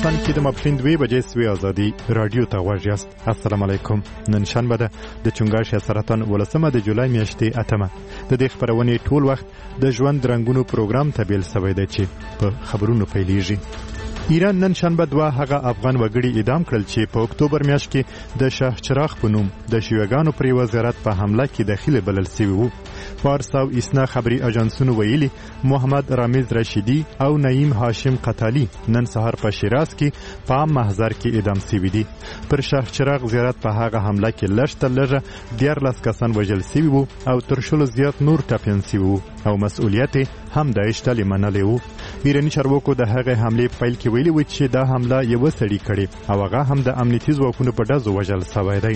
افغانستان کې د ماپښین 2 بجې سوي ازادي رادیو ته غوږ یاست. السلام علیکم. نن شنبه ده د چنګاښ سرطان 18 د جولای میاشتې 8مه. د دې خبرونې ټول وخت د ژوند رنگونو پروګرام ته بیل سوی دی چې په خبرونو پیلېږي. ایران نن شنبه 2 هغه افغان وګړي اعدام کړل چې په اکتوبر میاشت کې د شاه چراغ په نوم د شیوګانو پر وزارت په حمله کې داخله بلل شوی وو. فارس او اسنا خبري اژانسونو ویلي محمد رامز رشیدي او نعیم هاشم قتالی نن سهار په شیراز کې په عام محضر کې اعدام شوي دي. پر شاه چراغ زیارت په هغه حمله کې لږ 14 کسان وژل شوي وو او تر شلو زیات نور ټپیان شوي وو او مسؤلیت هم داعش ته منلې وو. ایرانی چارواکو د هغه حمله پیل کې ویلي و چې دا حمله یو سړی کړي او هغه هم د امنیتي ځواکونو په ډزو وژل شوی دی.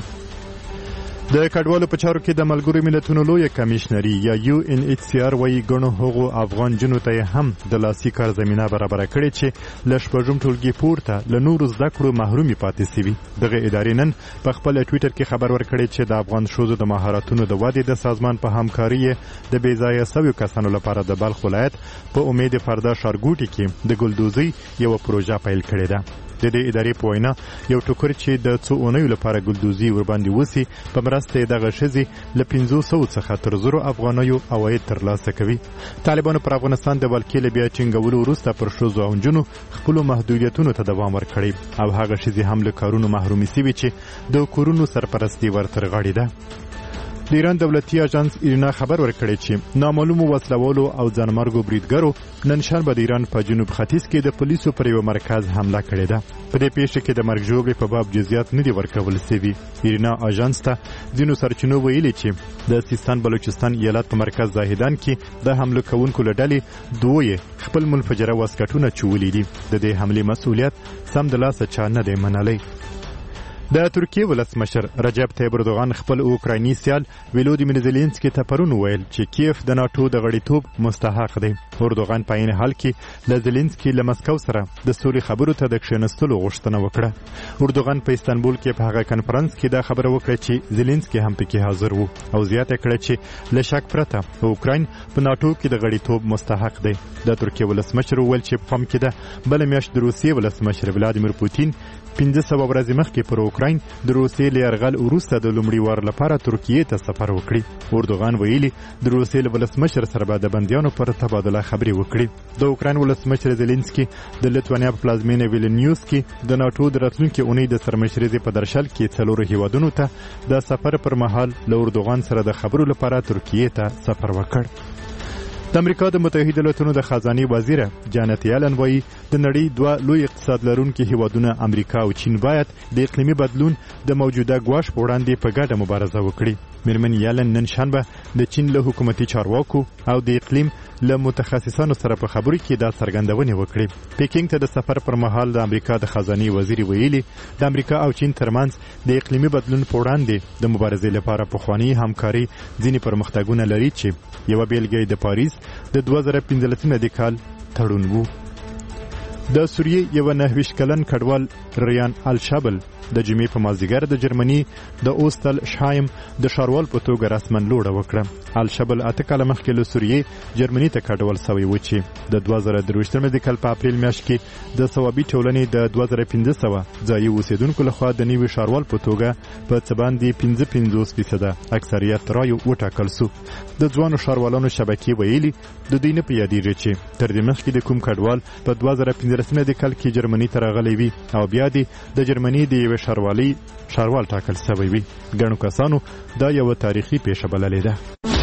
د کډوالو په چارو کې د ملګرو ملتونو لوی کمیشنري یا UNHCR وایي ګڼو هغو افغان جنو ته هم د لاسي کار زمينه برابر کړي چې ل شپږم ټولګي پورته ل نورو زده کړو محرومي پاتې سوي. دغه ادارې نن په خپل ټوئیټر کې خبر ورکړی چې د افغان شوزو د مهارتونو د ودې د سازمان په همکاري د بیځایه سوي کسانو لپاره د بلخ ولایت په امید فردا ښارګوټي کې د ګلدوزي یو پروژه پیل کړې ده. د دې ادارې په وینا یو ټوکر چې د څو اونیو لپاره ګلدوزي ورباندې وسی په مرسته دغه شزي ل 500 څخه تر 0 افغانیو عواید ترلاسه کوي. طالبانو پر افغانستان د ولکې بیا ټینګولو وروسته پر شوزو او جنو خپل محدودیتونو ته دوام ورکړي او هغه شزي هم له کارونو محرومي سوي چې د کورونو سرپرستی ورتر غاړي ده. د ایران دولتي اژانس ایرنا خبر ورکړی چې نامعلومو وسلوالو او ځانمرګو بریدګرو نن شنبه د ایران په جنوب ختیځ کې د پولیسو پر یو مرکز حمله کړې ده. په دې پیښه کې د مرګ ژوبلې په باب جزئیات نه دي ورکول شوي. ایرنا اژانس ته ځینو سرچینو ویلي چې د سیستان بلوچستان ایالت په مرکز زاهدان کې د حمله کوونکو له ډلې دوی خپل منفجره واسکټونه چولې دي. د دې حمله مسؤلیت سم د لاسه چا نه دی منلی. د ترکیه ولسمشر رجب طیب اردوغان خپل اوکرایني سیال ولودیمیر زيلنسکي ته پرون ویل چې کیف د ناتو د غړیتوب مستحق دی. اردوغان په عین حال کې د زيلنسکي له مسکو سره د سولې خبرو ته د کښینستلو غوښتنه وکړه. اردوغان په استانبول کې په هغه کانفرنس کې دا خبره وکړه چې زيلنسکي هم پکې حاضر وو او زیاته کړه چې له شک پرته اوکراین په ناتو کې د غړیتوب مستحق دی. د ترکیه ولسمشر ویل چې پم کې ده بل میاشت د روسیې ولسمشر ولادیمیر پوتین 15 ورځې مخکې پر اوکراین د روسیې له یرغل وروسته د لومړي وار لپاره ترکیه ته سفر وکړي. اردوغان ویلي د روسیې له ولسمشر سره به د بندیانو پر تبادله خبرې وکړي. د اوکراین ولسمشر زيلنسکي د لیتوانیا په پلازمینه ویلنیوس کې د ناتو د راتلونکي اونۍ د سرمشرۍ په درشل کې څلورو هیوادونو ته د سفر پر مهال له اردوغان سره د خبرو لپاره ترکیه ته سفر وکړ. د امریکا د متحده ایالاتو د خزانه وزیر جانت یالن وایي د نړۍ دوه لوی اقتصاد لرونکي هیوادونه امریکا او چین باید د اقلیمي بدلون د موجوده ګواښ په وړاندې په ګډه مبارزه وکړي. میرمن یالن نن شنبه د چین له حکومتي چارواکو او د اقلیم له متخصصانو سره په خبرو کې دا څرګندونه وکړه. پیکینګ ته د سفر پر مهال د امریکا د خزانه وزیر ویلي د امریکا او چین ترمنځ د اقلیمي بدلون په وړاندې د مبارزې لپاره پخوانی همکاري ځینې پرمختګونه لري چې یو بیلګه د پاریس د 2015 کال تړون وو. د سوریې یو 9 کلن کډوال ریان الشابل د جمعې په مازیګر د جرمني د اوستل شایم د شاروال په توګه رسمن لوړه وکړه. الشابل 8 کاله مخکې له سوریې جرمني ته کډوال شوی و چې د 2023 کال په اپریل میاشت کې د ثوابي ټولنې د 2500 ځایي اوسیدونکو لخوا د نیوي شاروال په توګه په څه باندې 55% اکثریت رایو وټاکل شو. د ځوانو شاروالانو شبکې ویلي د دوی نه پیادېږي چې تر دې مخکې د کوم کډوال په 2015 کال کې جرمني ته راغلی وي او بیا د جرمني د شاروال ټاکل شوی وي. ګڼو کسانو دا یو تاریخي پیښه بللې ده.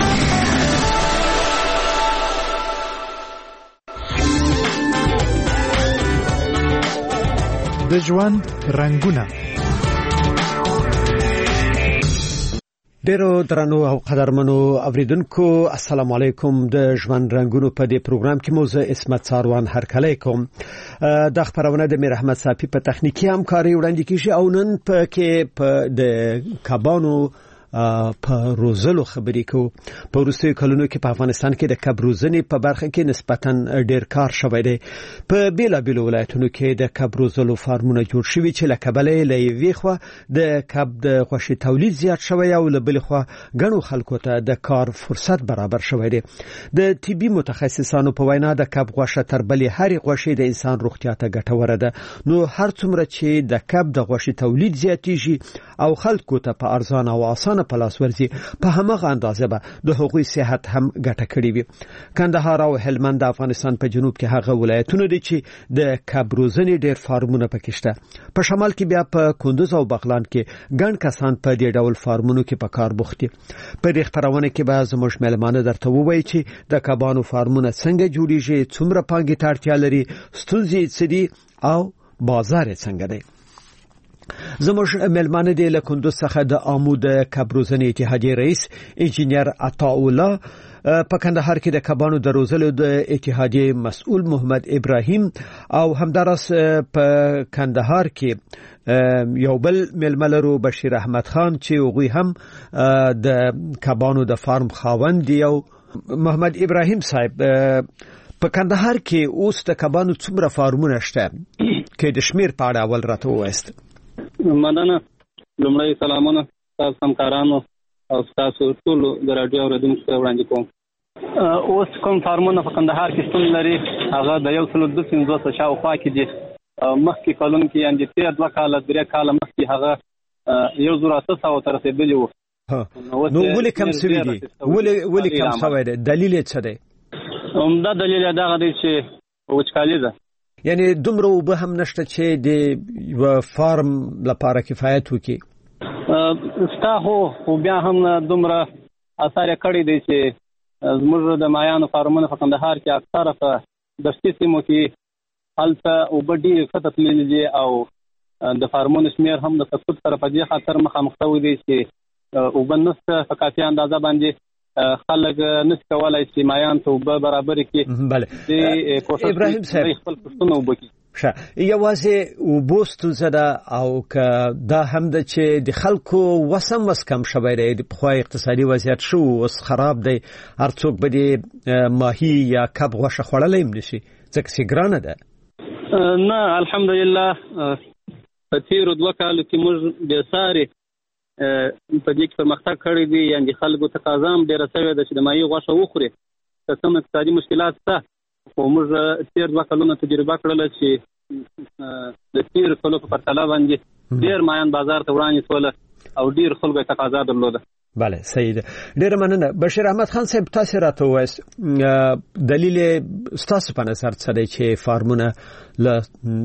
د ژوند رنگونه. ډیرو درنو او قدرمنو اوریدونکو السلام علیکم. د ژوند رنگونو په دې پروګرام کې موزه اسمت ساروان هرکلی کوم. د خبرونه د میر احمد صافی په تخنیکی همکاري وړاندې کیږي او نن په کې په د کبانو په روزلو خبرې کوو. په وروستیو کلونو کې په افغانستان کې د کب روزنې په برخه کې نسبتاً ډېر کار شوی دی. په بیلابیلو ولایتونو کې د کب روزلو فارمونه جوړ شوي چې له کبله له یوې خوا د کب د غوښې تولید زیات شوی او له بلې خوا ګڼو خلکو ته د کار فرصت برابر شوی دی. د طبي متخصصانو په وینا د کب غوښه تر بلې هرې غوښې د انسان روغتیا ته ګټوره ده. نو هر څومره چې د کب د غوښې تولید زیاتیږي او خلکو ته په ارزانه او اسانه په لاس ورځي، په همغه اندازه به د هغوی صحت هم ګټه کړې وي. کندهار او هلمند د افغانستان په جنوب کې هغه ولایتونه دي چې د کب روزنې ډېر فارمونه پکې شته. په شمال کې بیا په کندوز او بغلان کې ګڼ کسان په دې ډول فارمونو کې په کار بوخت دي. په دې خبرونه کې به زموږ مېلمانه درته ووایي چې د کبانو فارمونه څنګه جوړیږي، څومره پانګې ته اړتیا لري، ستونزې څه دي او بازار یې څنګه دی. زموږ مېلمانه دی له کندوز څخه د آمو د کب روزنې اتحادیې رئیس انجینیر عطاالله، په کندهار کې د کبانو د روزلو د اتحادیې مسؤل محمد ابراهیم او همدارس په کندهار کې یو بل مېلمه لرو بشیر احمد خان چې هغوی هم د کبانو د فارم خاوند دی. او محمد ابراهیم صاحب، په کندهار کې اوس د کبانو څومره فارمونه شته کې د شمیر په اړه اول راته ووایست؟ مننه. لومړی سلامونه تاسو همکارانو او تاسو ټول د رادیو اوریدونکو ته وړاندې کوم. اوس کوم فارمونه په کندهار کې شتون لري هغه د 152 شاوخوا کې دي. مخکې کلونو کې یعنې تیر 2 کاله 3 کاله مخکې هغه 1800 ته رسېدلي وو. نو ولې کم شوي دي؟ ولې کم شوی دی؟ دلیل یې څه دی؟ دا دلیل یې دغه دی چې وچکالي ده. یعنی دومره اوبه هم نشته چې د یو فارم لپاره کفایت وکړي. ستا خو بیا هم دومره اثر یې کړی دی چې زموږ د مایانو فارمونه په کندهار کې اکثره په دښتي سیمو کې هلته اوبه ډېرې ښکته تللي دي او د فارمونو شمېر هم د سقوط سره په دې خاطر مخامخ شوی دی چې اوبه نشته په کافي اندازه باندې خلک نشي کولای چې مایان ته اوبه برابرې کړي. بله ابراهیم صاحب، خپل پوښتنه اوبه کړي. یوازې اوبو ستونزه ده او که دا هم ده چې د خلکو وس کم شوی دی، د پخوا اقتصادي وضعیت شو اوس خراب دی، هر څوک به د ماهي یا کب غوښه خوړلی هم نشي ځکه چې ګرانه ده. نه الحمدلله په تیرو 2 کالو کې موږ بېسارې په دې کې پرمختګ کړی دی. یعنې خلکو تقاضا هم ډېره شوې ده چې د ماهي غوښه وخوري. که کوم اقتصادي مشکلات شته خو موږ تیر 2 کلونه تجربه کړله چې د تیر کلو په پرتله باندې ډېر مایان بازار ته وړاندې شوله او ډېر خلکو یې تقاضا درلوده. بله صحیح ده. ډېره مننه. بشیر احمد خان صاحب، تاسو راته ووایئ دلیل ستاسو په نظر څه دی چې فارمونه له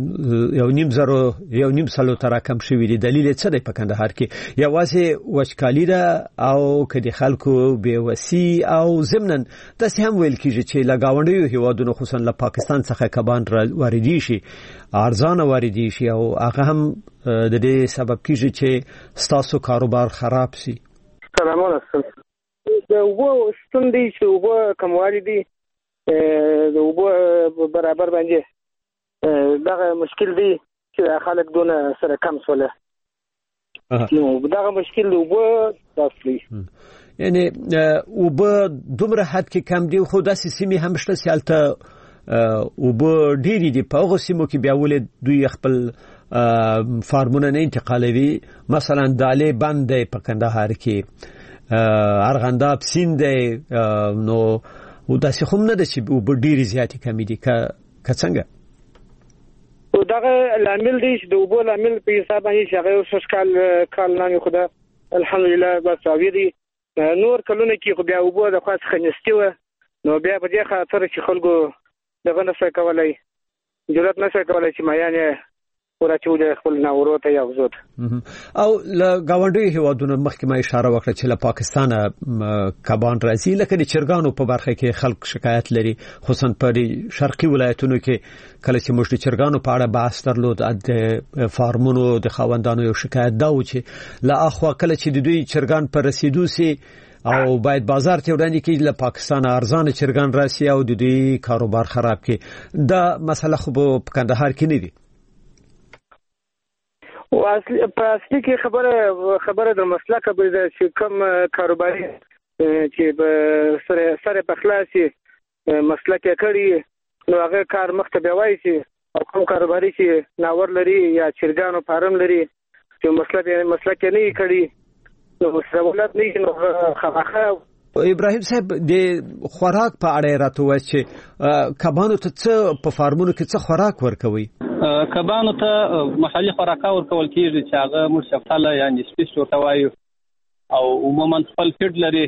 1.5 ته راکم شوي دي؟ دلیل څه دی په کندهار کې؟ یوازې وچکالي ده او که د خلکو بېوسي او ضمناً داسې هم ویل کېږي چې له ګاونډیو هېوادونو خصوصا له پاکستان څخه کبان واردي شي، ارزانه واردي شي او هغه هم د دې سبب کېږي چې ستاسو کاروبار خراب شي. سلامونه. د اوبو شتون دی چې اوبه کموالی دي، د اوبو برابر باندې دغه مشکل دی چې خلک دونه سره کم شوله. نو دغه مشکل د اوبو داسې یعنی اوبه دومره حد کې کم دي، خو داسې سیمې هم شته چې هلته اوبه ډېرې دي. په هغو سیمو کې بیا ولې دوی خپل فارمونه نه انتقالوي؟ مثلا دالې بند دی په کندهار کې، ارغنداب سیند دی، نو داسې خو نه ده چې اوبه ډېرې زیاتې کمې دي که څنګه؟ دغه لامل دی چې د اوبو لامل په حساب باندې چې هغه 6 کال نه خو ده الحمدلله بس راوي دي. نور کلونه کې خو بیا اوبو د خاص خنستي و، نو بیا په دې خاطر چې خلکو دغه نشي کولای، جرأت نشي کولای چې مایانه ورته د خپل ناورو ته یوځوت. او له گاونډي هیوادونو مخکې ما اشاره وکړه چې له پاکستان کبان راځي، لکه د چرګانو په برخه کې خلک شکایت لري، خصوصا په شرقي ولایتونو کې کله چې موږ د چرګانو په اړه بحث درلود، د فارمونو د خاوندانو یو شکایت دا و چې لا اخوا کله چې د دوی چرګان پر رسیدو سي او باید بازار ته وړاندې کړي، له پاکستان ارزانه چرګان راسي او د دوی کاروبار خراب کړي. دا مسله خو په کندهار کې نه دي. په اصلي کې خبره د مسلک به چې کوم کاروباري چې سره په خلاصي مسلک کړي نو هغه کار مخته بیاوي چې کوم کاروباري چې ناور لري یا چرګانو فارم لري چې مسلک نه کړي نو سہولت نه نو خامخا. ابراهیم صاحب د خوراک په اړه راته وایي چې کبانو ته څه په فارمونو کې څه خوراک ورکوي؟ کبانو ته محلي خوراکه ورکول کیږي چې هغه موږ شفتاله یعنی سپیس ورته وایو او عموما خپل فیډ لري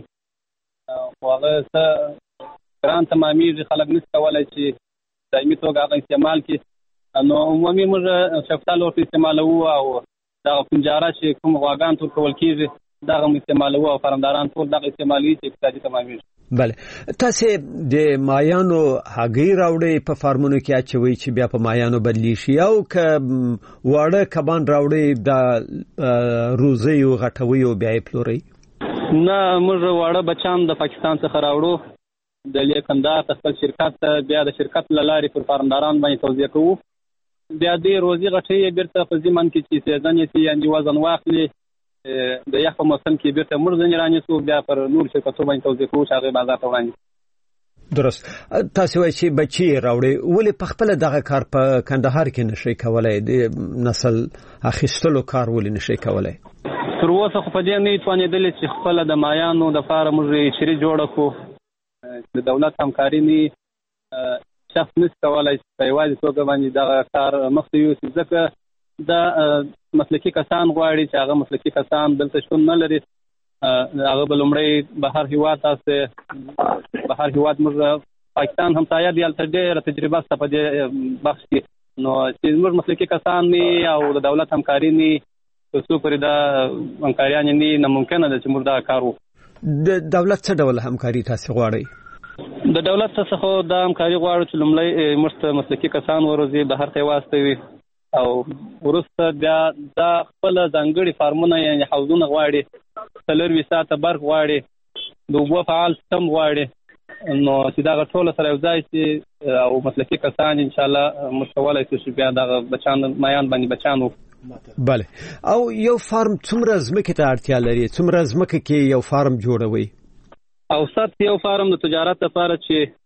او هغه څه ګران تمامېږي خلک نشي کولای چې دایمي توګه هغه استعمال کړي نو عمومي موږ شفتاله ورته استعمالوو او دا پنجاره چې کوم غواګان ورکول کیږي دغه استعمالوو او فارمداران ټول دغه استعمالي چې اقتصادي تمامېږي. بله تاسو د مایانو هګۍ راوړې په فارمونو کې اچوي چې بیا په مایانو بدلی شي او ک واړه کبان راوړې د روزي او غټوي او بیا یې پلوري؟ نه موږ واړه بچان د پاکستان څخه راوړو د لیکندار خپل شرکت بیا د شرکت لاري پر فارمداران باندې توزیع کوو بیا د روزي غټي بیرته په ځمن کې چې سیزن یې یعنی وزن واخلي د یخ په موسم کې بیرته موږ ځنرانې سو بیا پر نور شرکتو باندې توزیع کوو چې هغه بازار ته وړاندې. درست. تاسو وایي چې بچي راوړي ولې په خپل دغه کار په کندهار کې نشي کولای د نسل اخیستلو کار ولې نشي کولای؟ تر اوسه خو په دې نه توانېدل چې خپل د مایانو د فارم شری جوړ کړو د دولت همکاري نه شخص نشي کولای چې یوازې توګه باندې دغه کار مخته یوسي ځکه دا مسلکی کسان غواړي چې هغه مسلکی کسان دلته شتون نه لري هغه بلومړی بهر هیواد تاسو بهر هیواد موږ پاکستان همسایه دی البته ډېره تجربه سته په دې بخش کې نو چې موږ مسلکی کسان نه او د دولت همکاري نه څو پرې دا همکاریان نه ممکنه ده چې موږ دا کار وکړو. د دولت څه ډول همکاري تاسو غواړئ؟ د دولت څخه دا همکاري غواړو چې لومړی موږ مسلکی کسان وروزي بهر ته واستوي او ورسته بیا دا خپل ځانګړي فارمونه یعنی حوضونه غواړي 4 ساعته برق غواړي د اوبو فعال سیستم غواړي نو چې دا ټول سره یو ځای چې او مسلکی کسان ان شاء الله مستولای شي بیا دا بچان مایان باندې بچانو. بله او یو فارم څومره ځمکې ته اړتیا لري؟ څومره ځمکه کې یو فارم جوړوي؟ اوسط یو فارم د تجارت لپاره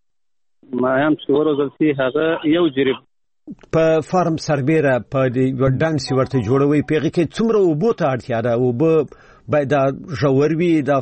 چې مایان څو روزل شي هغه یو جریب په فارم سربېره په د ډنګ ورته جوړوي پیغه کې څومره اوبو ته اړتیا ده او باید ژور وي د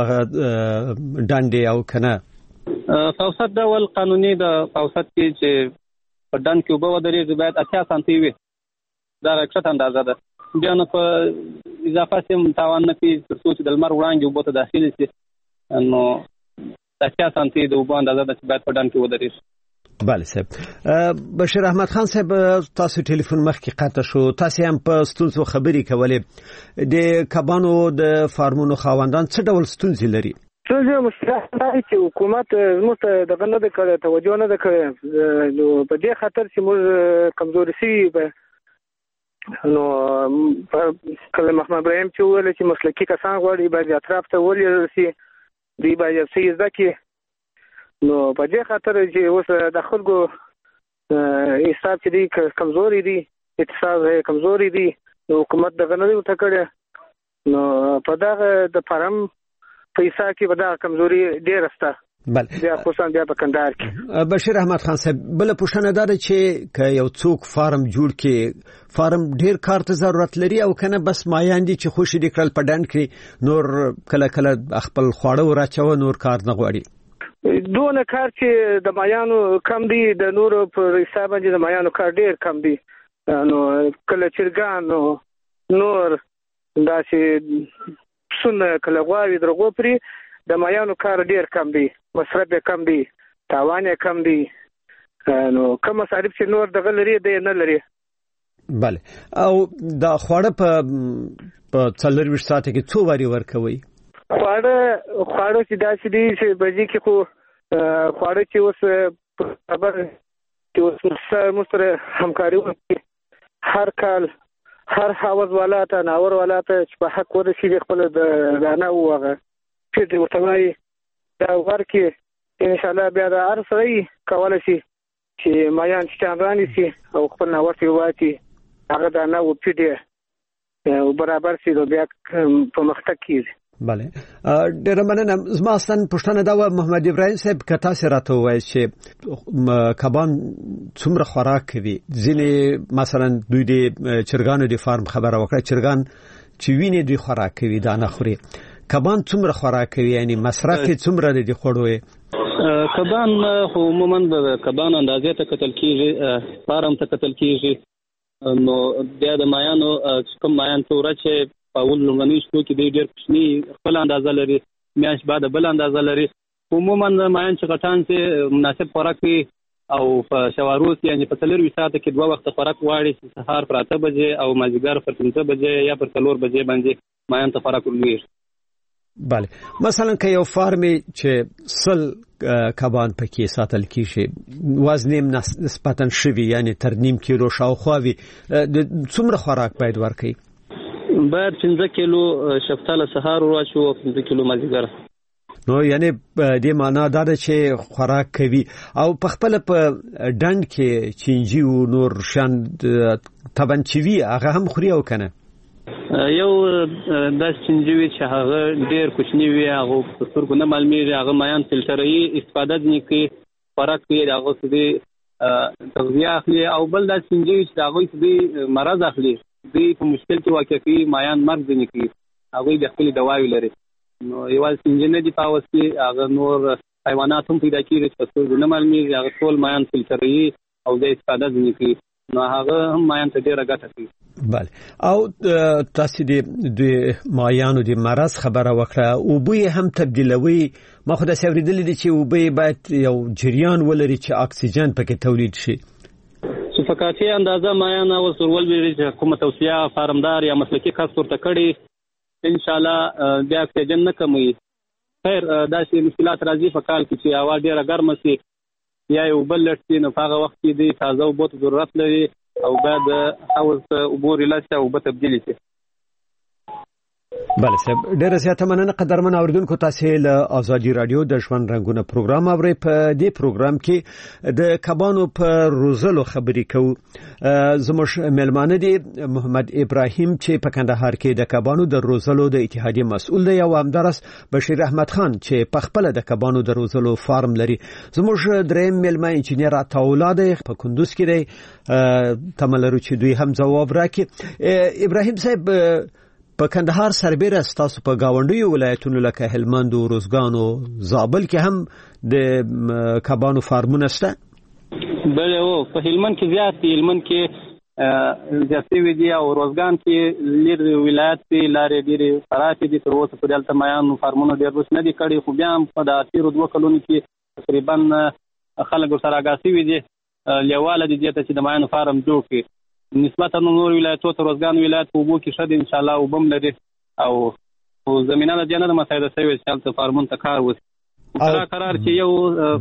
ډنډ او کنه اوسط ډول قانوني د اوسط کې چې په ډنډ کې اوبه ودرېږي باید 80 سانتي وي دا راکښته اندازه ده بیا نو په اضافه سیم تاوان نه کوي تر څو چې د لمر وړانګې اوبو ته داخلي شي نو 80 سانتي د اوبو اندازه ده چې باید په ډنډ کې ودرېږي. بله صاحب. بشیر احمد خان صاحب تاسو ټلیفون مخکې قطع شو تاسو هم په ستونزو خبرې کولې د کبانو د فارمونو خاوندان څه ډول ستونزې لري؟ څه مشکلات چې حکومت زموږ دغه نه کړی توجه نه کړی نو په دې خاطر چې موږ کمزوري شي نو کله محمد ابراهیم چې ویل چې مسلکی کسان غواړي باید اطراف ته ولې رسي دی باید څه ځکه نو په دې خاطر چې اوس د خلکو حساب چې دی کمزوري دي اقتصاد کمزوري دي نو حکومت دغه نه وته کړی نو په دغه د فارم پیسې کې به دا کمزوري ډېر سته. بله بیا خصوصا بیا په کندهار کې. بشیر احمد خان صاحب بل پوښتنه ده چې که یو څوک فارم جوړ کړي فارم ډېر کار ته ضرورت لري او کنه بس مایان دي چې خوشي دي کړل په ډنډ کې نور کله کله خپل خواړه وراچو نور کار نه غواړي دونه کار چې د مایانو کم دي د نورو په حساب باندې د مایانو کار ډیر کم دي نو کله چرګان نور دا چې سونه کله غواوي درغو پری د مایانو کار ډیر کم دي مصرف کم دي تاوان کم دي نو کوم مصارف چې نور دغه لري دی نه لري. بله او دا خواړه په 24 ساعت کې څو واری ورکوي؟ خواړه چې داسې دي چې بجې کې خو خواړه چې اوس خبر چې اوس مستره همکاري وکړي هر کال هر حوض والا ته ناور والا ته چې په حق ورسي خپل د دانه وغه چې ورته وایي دا ورکي ان شاء الله بیا د ارسري کولای شي چې مایان چې راني سي او خپل ناور ته وایي هغه دانه و پیډه برابر شي نو بیا پرمختګ کیږي. بله ډیره مننه. زما اصلا پښتنه دا و محمد ابراهیم صاحب کتا سره راته وایي چې کبان څومره خوراک کوي. ځینې مثلا دوی د چرګانو د فارم خبره وکړه، چرګان چې ویني دوی خوراک کوي دا نه خوري. کبان څومره خوراک کوي، یعنی مصرف څومره د خوړو؟ کبان عموما د کبان اندازې ته کتل کیږي، فارم ته کتل کیږي. نو بیا د مایانو کوم مایان تور چې په اول لومړني شپو کې ډېر کوچني خپل اندازه لري، میاشت بعد بل اندازه لري. عموما مایان چې غټان چې مناسب خوراک وي او په شواروس یعنی په 4 ساعته کې 2 وخت خوراک واړي، سهار پر 8 بجې او مازیګر پر 5 بجې یا پر 4 بجې باندې مایان ته خوراک ورلوي. بله مثلا که یو فارم چې 100 کبان پکې ساتل کیږي، وزن نسبتا شوی یعنی تر نیم کیلو شاوخوا وي، څومره خوراک باید ورکړي؟ باید 15 کیلو شفتاله سهار ورواچو او 15 کیلو مازیګر. نو یعنی د معنا دا ده چې خوراک کوي او په خپل په ډنډ کې چینجی او نور شان طبعا چوي هغه هم خوري او کنه. یو د چینجی چې هغه ډیر کوچنی وي، هغه په سترګو نه معلومیږي، هغه مایان فلټري استفاده نه کوي، خوراک یې هغه سدي تغذیه اخلي. او بل د چینجی چې هغه سدي مرض اخلي، دوی په مشکل کې واقع کوي، مایان مرګ ځنې کوي، هغه د خپل دواوی لري. نو یوازې انجن دی په واسطه هغه نور حیوانات هم پیدا کیږي چې څه نه معلومیږي، هغه ټول مایان فلټري او د استفاده ځنې کوي، نو هغه هم مایان ته ډیره ګټه کوي. بله او تاسو د مایانو د مرض خبره وکړه، او بوی هم تبدیلوي. ما خو د سوریدل دي چې او بوی باید یو جریان ولري چې اکسیجن پکې تولید شي. چې په کافي اندازه مایان او سرول ویری چې کومه توصیه فارمدار یا مسلکی کس ورته کړي، ان شاء الله بیا اکسیجن نه کموي. خیر دا شی مشکلات راځي په کال کې چې هوا ډیره ګرمه سي یا یو بل لټي، نو هغه وخت کې د تازه اوبو ضرورت لري او بعد حوض اوبو ریلاسته او به تبدیلی شي. بله صاحب ډیره زیاته مننه. قدرمن اوریدونکو، تاسو له ازادي رادیو د ژوند رنگونه پروګرام اورئ. په دې پروګرام کې د کبانو په روزلو خبرې کوو. زموږ مېلمانه دي محمد ابراهیم چې په کندهار کې د کبانو د روزلو د اتحادیې مسؤل دی، او همدارس بشیر احمد خان چې په خپل د کبانو د روزلو فارم لري. زموږ دریم مېلمه انجینیر عطاالله دی، په کندوز کې دی. تملرو چې دوی هم جواب راکړي. ابراهیم صاحب په کندهار سربېره ستاسو په گاونډیو ولایتونو لکه هلمند او روزګان او زابل کې هم د کبانو فارمونه شته؟ بله او په هلمند کې زیات دي، هلمند کې زیاتې وي دي، او روزګان کې لري ولایت کې لارې ډېرې خرابې دي. تر اوسه پورې هلته مایانو فارمونه ډېر روس نه دي کړي، خو بیا هم په د تېرو 2 کلونو کې تقریبا خلک ورسره آګاه شوي دي، لیواله دي دې ته چې د مایانو فارم جوړ کړي. نسبتا نور ولایتو ته روزګان ولایت په اوبو کې ښه دی، انشاءالله اوبه هم لري او زمینه د دې نه ده مساعده شوې چې هلته فارمونو ته کار وشي. قرار چې یو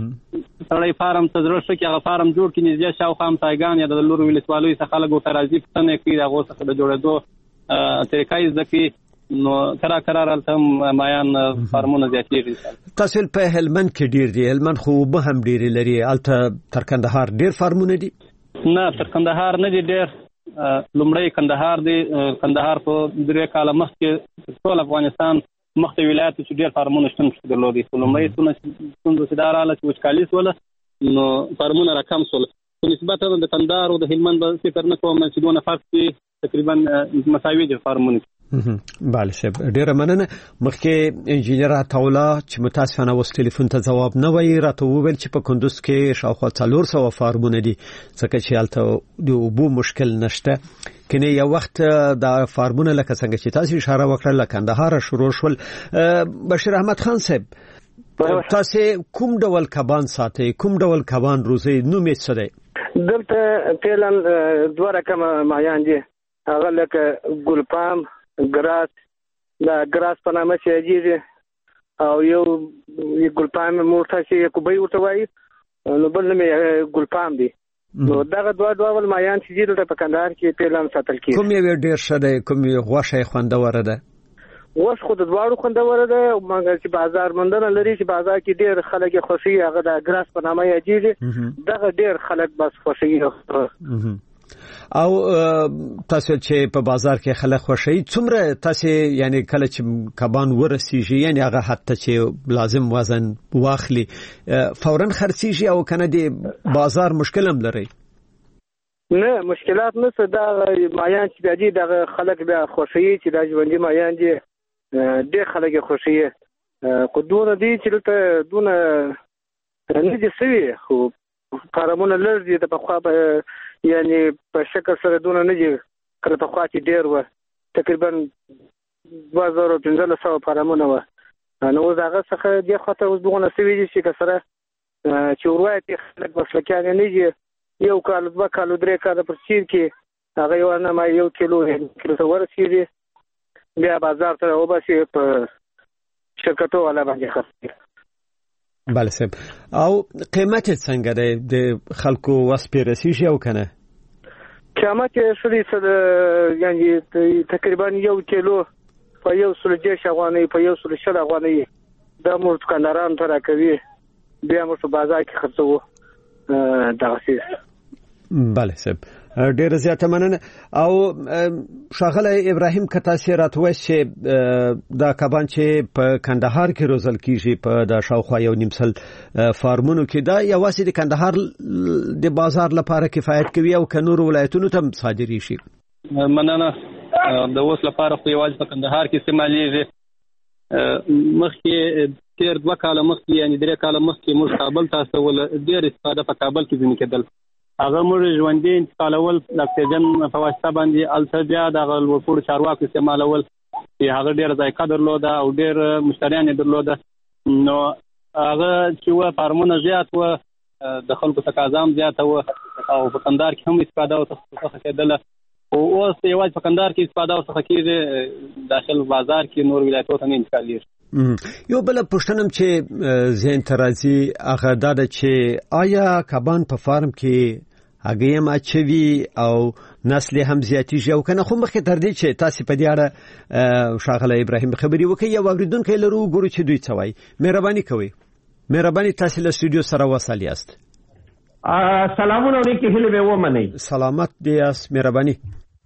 سړی فارم ته زړه ښه کړي، هغه فارم جوړ کړي، نږدې شاوخوا همسایګان یا د لورو ولسوالیو څخه خلک ورته راځي، پوښتنه کوي د هغو څخه د جوړېدو طریقه یې زده کوي. نو قرار هلته هم مایان فارمونه زیاتېږي. تاسو په هلمند کې ډېر دي، هلمند خو اوبه هم ډېرې لري، هلته تر کندهار ډېر فارمونه دي؟ نه تر کندهار نه دي ډېر. لومړی کندهار دی، کندهار په 3 کاله مخکې ټول افغانستان مخکې ولایت چې ډېر فارمونه شتون درلودي، خو لومړی ستونزه چې دا راغله چې وچکالي شوله، نو فارمونه راکم شول. په نسبت د کندهار او د هلمند به فکر نه کوم چې دونه فرق کې تقریبا مساوي دي فارمونه. بله صاحب ډیره مننه. مخکې انجینیر عطاالله چې متاسفانه اوس ټلیفون ته جواب نه وایي، راته وویل چې په کندوز کې شاوخوا 400 فارمونه دي، ځکه چې هلته د اوبو مشکل نشته. کنه یو وخت د فارمونه لکه څنګه چې تاسو اشاره وکړه له کندهار شروع شول. بشیر احمد خان صاحب تاسو کوم ډول کبان ساتي، کوم ډول کبان روزي، نوم یې څه دی؟ دلته فعلا 2 رقم مایان دي، هغه لکه ګلپام، ګراس، دا ګراس په نامه چې یادېږي، او یو ګلپام مورته چې کوبۍ ورته وایي، نو بل نوم یې ګلپام دی. نو دغه 2 ډول مایان چې دي دلته په کندهار کې فعلا ساتل کېږي. کوم یې ډېر ښه دی، کوم یې غوښه یې خوندوره ده؟ غوښه خو د دواړو خوندوره ده، مګر چې بازار موندنه لري چې بازار کې ډېر خلک یې خوښوي، هغه د ګراس په نامه یادېږي، دغه ډېر خلک بس خوښوي. او تاسو چې په بازار کې خلک خوشي څومره تاسو یعنی کله چې کبان ورسیږي یعنی هغه حتی چې لازم وزن واخلي فورا خرڅيږي او کنه د بازار مشکل هم لري نه مشکلات نشته دا مایان چې دی د خلک بیا خوشي چې د ژوندۍ مایان دي د خلک خوشي قدونه دي چې ته دونه نه دي سوي خو کارمونه لږ دي په خوا یعنی په شکل سره دونه نه دي کله په خوا چې ډیر و تقریبا 2500 کارمونه و نو زغه څخه د خاطر اوس دونه سوي دي چې کسره چې وروايتي خلک مسلکیان نه دي یو کال دوه کال درې کال پر چیر کې هغه یو نه ما یو کیلو ته ورسېږي بیا بازار ته وباسي په شرکتو ولا باندې خرڅ بله سب او قیمت څنګه دی د خلکو وسپیرسیږي او کنه قیمت شری یعنی تقریبا یو کیلو په یو سل جیش افغاني په یو سل شل افغاني د مو دکانداران تر کوي بیا مو په بازار کې خرڅو دغه بله سب ډیر زیاته مننه او شاغله ابراهیم کتاسی راتوي چې دا کبان چې په کندهار کې روزل کیږي په د شاوخوا یو نیمسل فارمونو کې دا یوازې د کندهار د بازار لپاره کفایت کوي او کنور ولایتونو ته صادري شي مننه د اوس لپاره خو یوازې په کندهار کې استعمالېږي مخکې تیر 2 کال مخکې یعنی 3 کال مخکې موږ کابل تاسو ول ډیر استفاده په کابل کې ځینې کېدل هغه موږ ژوندۍ انتقالول د اکسیجن په واسطه باندې الته بیا د ورپور چارواکو استعمالول چې هغه ډیر ذایقه درلوده او ډیر مشتریان درلوده نو هغه چې فارمونه زیات و د خلکو تقاضا هم زیاته و او په کندهار کې هم استفاده او څه کېدله او اوس یوازې په کندهار کې استفاده او څه کېږي داخل بازار کې نور ولایتونو ته نه انتقالېږي یو بل پښتنم چې ذهن ترازی هغه دا چې آیا کبان په فارم کې هغه ما چوي او نسل هم زیاتیږي او کنه خو مخکې تر دې چې تاسو په دې اړه شاغله ابراهیم خبري وکي یو اوریدونکو لرو ګورو چې دوی څوي مهرباني تاسو له استودیو سره وصل یاست سلامونه اوريکي هله به ومني سلامت دي اس مهرباني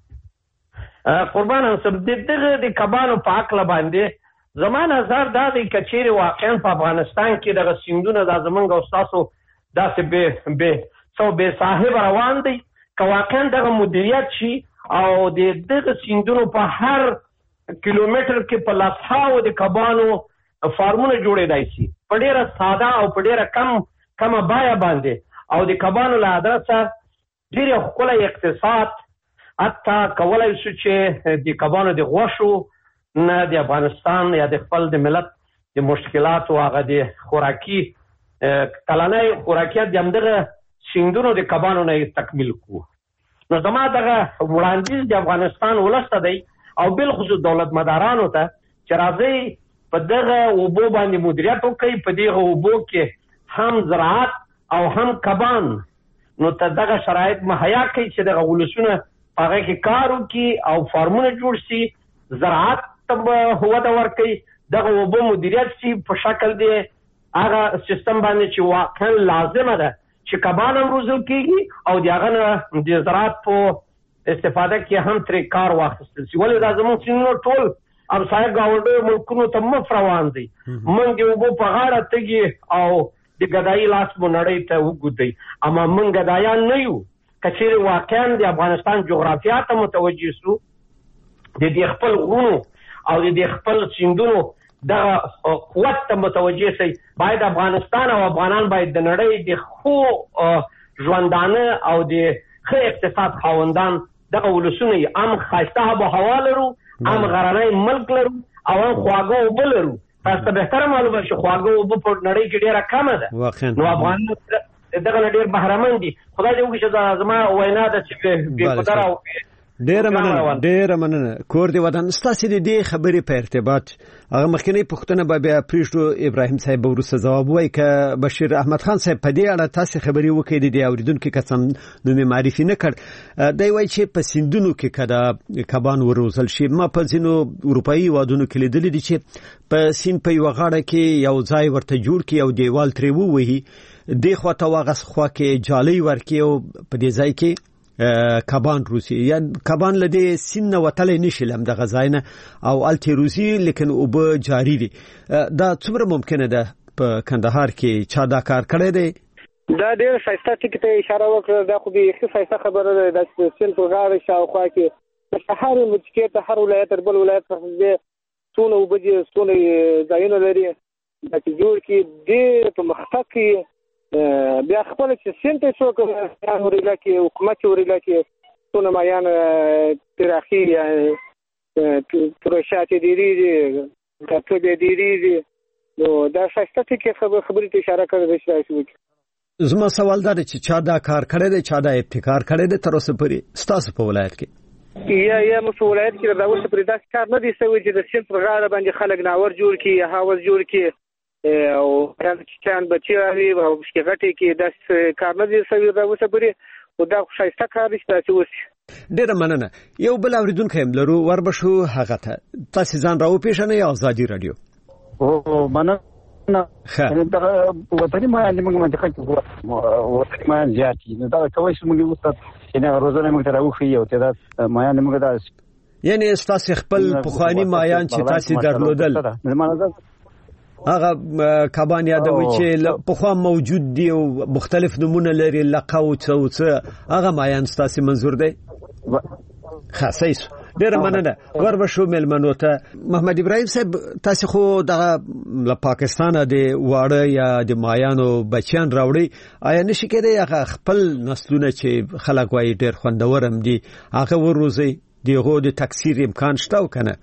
قربان اوسم د کبانو په عقل باندې زمان هزار دا د کچېری واقعا په افغانستان کې د سیندونو د زمونږ استادو داسې به صاحب روان دي که واقعا دغه مدیریت شي او دغه سیندونو په هر کیلومتر کې په لاسهاو د کبانو فارمونه جوړېدای شي په ډیره ساده او په ډیره کم بیا باندې او د کبانو له ادرسه ډیره ښکلی اقتصاد حتی کولای شو چې د کبانو د غوښو نه د افغانستان یا د خپل د ملت د مشکلات او هغه د خوراکي کلنۍ خوراکیات د همدغه سیندونو د کبانو نه تکمیل کو نو زما دغه وړاندیز د افغانستان ولسته دی او بالخصوص دولت مدارانو ته چې راځي په دغه اوبو باندې مدیریت وکړي په دغه اوبو کې هم زراعت او هم کبان نو ته دغه شرایط مهیا کړي چې دغه ولسونه هغه کې کار وکړي او فارمونه جوړ شي زراعت ته وده ورکړي دغه اوبو مدیریت شي په شکل دی هغه سیستم باندې چې واقعا لازمه ده چې کبان هم روزل کېږي او د هغه نه د زراعت په استفاده کې هم ترې کار واخیستل شي ولې دا زموږ سیندونه ټول همسایه ګاونډیو ملکونو ته مخ روان دي موږ د اوبو په غاړه تږي او د ګدایي لاس مو نړۍ ته وګودئ اما موږ ګدایان نه یو که چېرې واقعا د افغانستان جغرافیا ته متوجه سو د دې خپل غرونو او د دې خپل سیندونو دغه قوت ته متوجه شي باید افغانستان او افغانان باید د نړۍ د خو ژوندانه او د ښه اقتصاد خاوندان دغه ولسونه هم ښایسته آب و هوا لرو هم غرنی ملک لرو او هم خواږه اوبه لرو تاسو ته بهتره معلومه چې خواږه اوبه په نړۍ کې ډېره کمه ده نو افغانان دغه نه ډېر بهرمن دي خدای دې وکړي چې زما وینا ده چې بې قدره او ډېر مننه کور دی ودان ستاسو د دې خبرې په ارتباط هغه مخکنی پښتنه به بیا پریشتو ابراهیم صاحب ورسره جواب وای ک بشیر احمد خان صاحب په دې اړه تاسو خبرې وکړې د اوریدونکو کسان نو معرفي نه کړ دی وای چې په سیندونو کې کدا کبان وروزل شي ما په ځینو اروپאי وادونو کې لیدل دي چې په سین په یو غاړه کې یو ځای ورته جوړ کی او دیوال ترې ووهي د خواته واغس خوا کې جالي ورکی او په دې ځای کې کبان روسي یا کبان لدی سین وتل نشي لم د غزاینه او التی روسي لیکن او به جاری دي دا څومره ممکنه ده په کندهار کې چا دا کار کړی دی دا ډېر ښایسته ټکي ته اشاره وکړه دا خو به ښایسته خبره ده د سیل په غاړه شاوخوا کې په هر مچکې ته هر ولایت تر بل ولایت څخه څونه وبدي څونه ځایونه لري دا چې جوړ کې ډېر په مخته کې بیا خپل چې سنټ څو کوم وريلا کې حکومت وريلا کې څونه مایان تراخي پروشات دي کاټو دي نو دا ښایسته ټکي خبرې ته اشاره کوي چې زما سوال دا چې چا دا کار کړی دی چا دا ابتکار کړی دی تر اوسه پورې ستاسو په ولایت کې یا مسؤلیت کې دا اوسه پرې دا کار نه دی شوی چې د سیند پر غاړه باندې خلک ناور جوړ کړي هاوس جوړ کړي او کله بچي راوي او شګټي کې د کار نه دی شوی دا اوسه پرې او دا ښایسته کار دی چې اوس ډیره مننه یو بل اوریدونکو هم لرو وربشو هغه ته تاسو ځان راو پیژنئ یا ازادي رادیو او مننه دا وطني ما عندي منطقه کې وطني ما زیاتی دا کوي چې موږ وستات چې روزانه موږ راوخی او ته دا ما عندي موږ دا یعنی تاسو خپل پخوانی مایان چې تاسو درلودل هغه کبان یادوي چې په خوا موجود دي او مختلف نمونه لري لقا او څه هغه مایان تاسو منظور دی خاصیس ډیره مننه وربشو ملمنو ته محمد ابراهیم صاحب تاسو خو د پاکستان د واړه یا د مایانو بچیان راوړي آیا نشي کېدای هغه خپل نسلونه چې خلک وایي ډیر خوندورم دي هغه وروزي دیغه د تکثیر امکان شته او کنه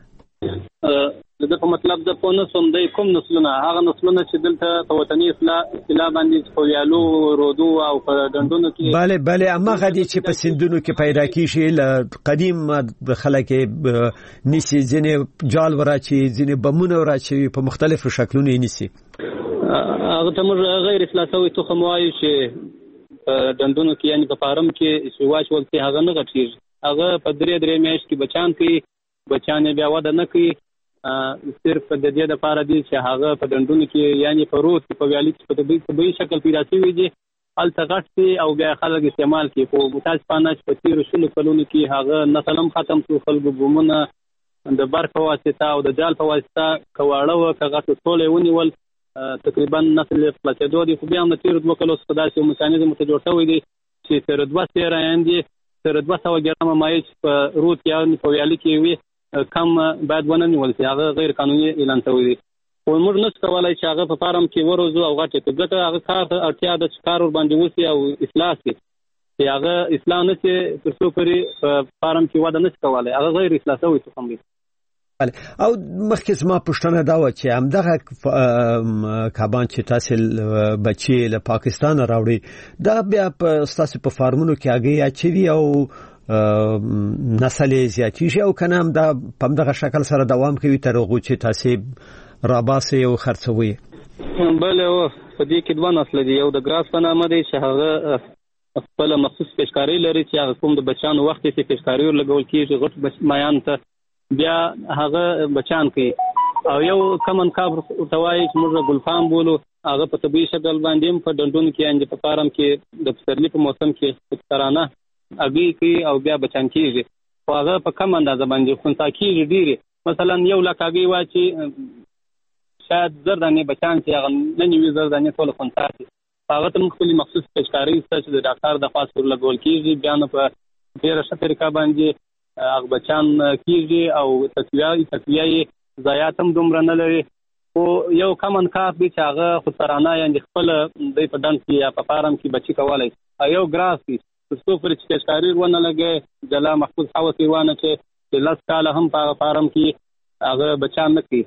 د په مطلب د پونه سم د کوم نسلونه هغه نسلونه چې دلته په وطني اصلاح باندې په ویالو رودو او په دندونو کې بله اما غدي چې په سندونو کې پیدا کیږي ل قدیم د خلک نسی ځنه جال وراچی ځنه بمونه وراچی په مختلفو شکلونو نسی هغه تمر غیر اصلاح شوی تخم وایي چې دندونو کې یعنی په فارم کې شواش وخت هغه نه غټیږي هغه په درې میاشت کې بچان کوي بچان بیا وده نه کوي صرف د دې لپاره دي چې هغه په دندونو کې یعنی په روز په ویالي کې په طبيعي شکل پیدا شوی دي التغټي او بیا خلک استعمال کوي په متاسفانه چې په تیر شلو کلونو کې هغه نسلم ختم شو خلکو بومونه د برق په واسطه او د جال په واسطه کواړه او کغه ټوله ونیول تقریبا نسل فلسدو دي خو بیا هم تیر 2 کلو څخه داسې میکانیزم ته جوړ شوی دی چې تر 2 سره اندي تر 200 ګرام مایع په روز کې په ویالي کې وي کم بعد ونه نیول شي هغه غیر قانوني اعلان شوی دی او موږ نس کولای چې هغه په فارم کې ورزو او غټه ته ګټه هغه کار اړتیا د کار ور باندې وسی او اصلاح شي چې هغه اصلاح نه شي تر څو پرې په فارم کې وده نس کولای هغه غیر اصلاح شوی څه کوم دی او مخکې ما پښتنه دا و چې همدغه کبان چې تاسو بچي له پاکستان راوړي دا بیا په تاسو په فارمونو کې هغه اچوي او نسل زیاتیږي او کنه هم دا په دغه شکل سره دوام کوي تر هغه چې تاسو راباسي او خرڅوي بله او په دې کې دوه نسل دي یو د ګراس په نامه دی چې هغه خپل مخصوص پیشکاری لري چې هغه کوم د بچانو وخت کې پیشکاری لګول کیږي غټ مایان ته بیا هغه بچان کوي او یو کمن کاب توای چې موږ ګلفام بولو هغه په طبيعي شکل باندې په دندون کې انځ په فارم کې د پسرلی په موسم کې ترانه اګي کې او بیا بچان کیږي خو هغه په کم اندازه باندې خونتا کیږي ډیره مثلا یو لکاګي واچي شاید زردانه بچان چې هغه نه نیوي زردانه ټول خونتا دي هغه ته مختلفي مخصوص پیشکاری چې د ډاکټر د خاص پر لګول کیږي بیان په ډیره ښه طریقه باندې هغه بچان کیږي او تقویه ضایعاتم دومره نه لري او یو کمن کار دی چې هغه خسرانه یعنی خپل د په دند کې یا په فارم کې بچی کولای یو ګراس دی څو پر چې پیشکاری ونه لګي جلا محفوظ حواسي وانه چې لاس کاله هم په فارم کې هغه بچان نه کوي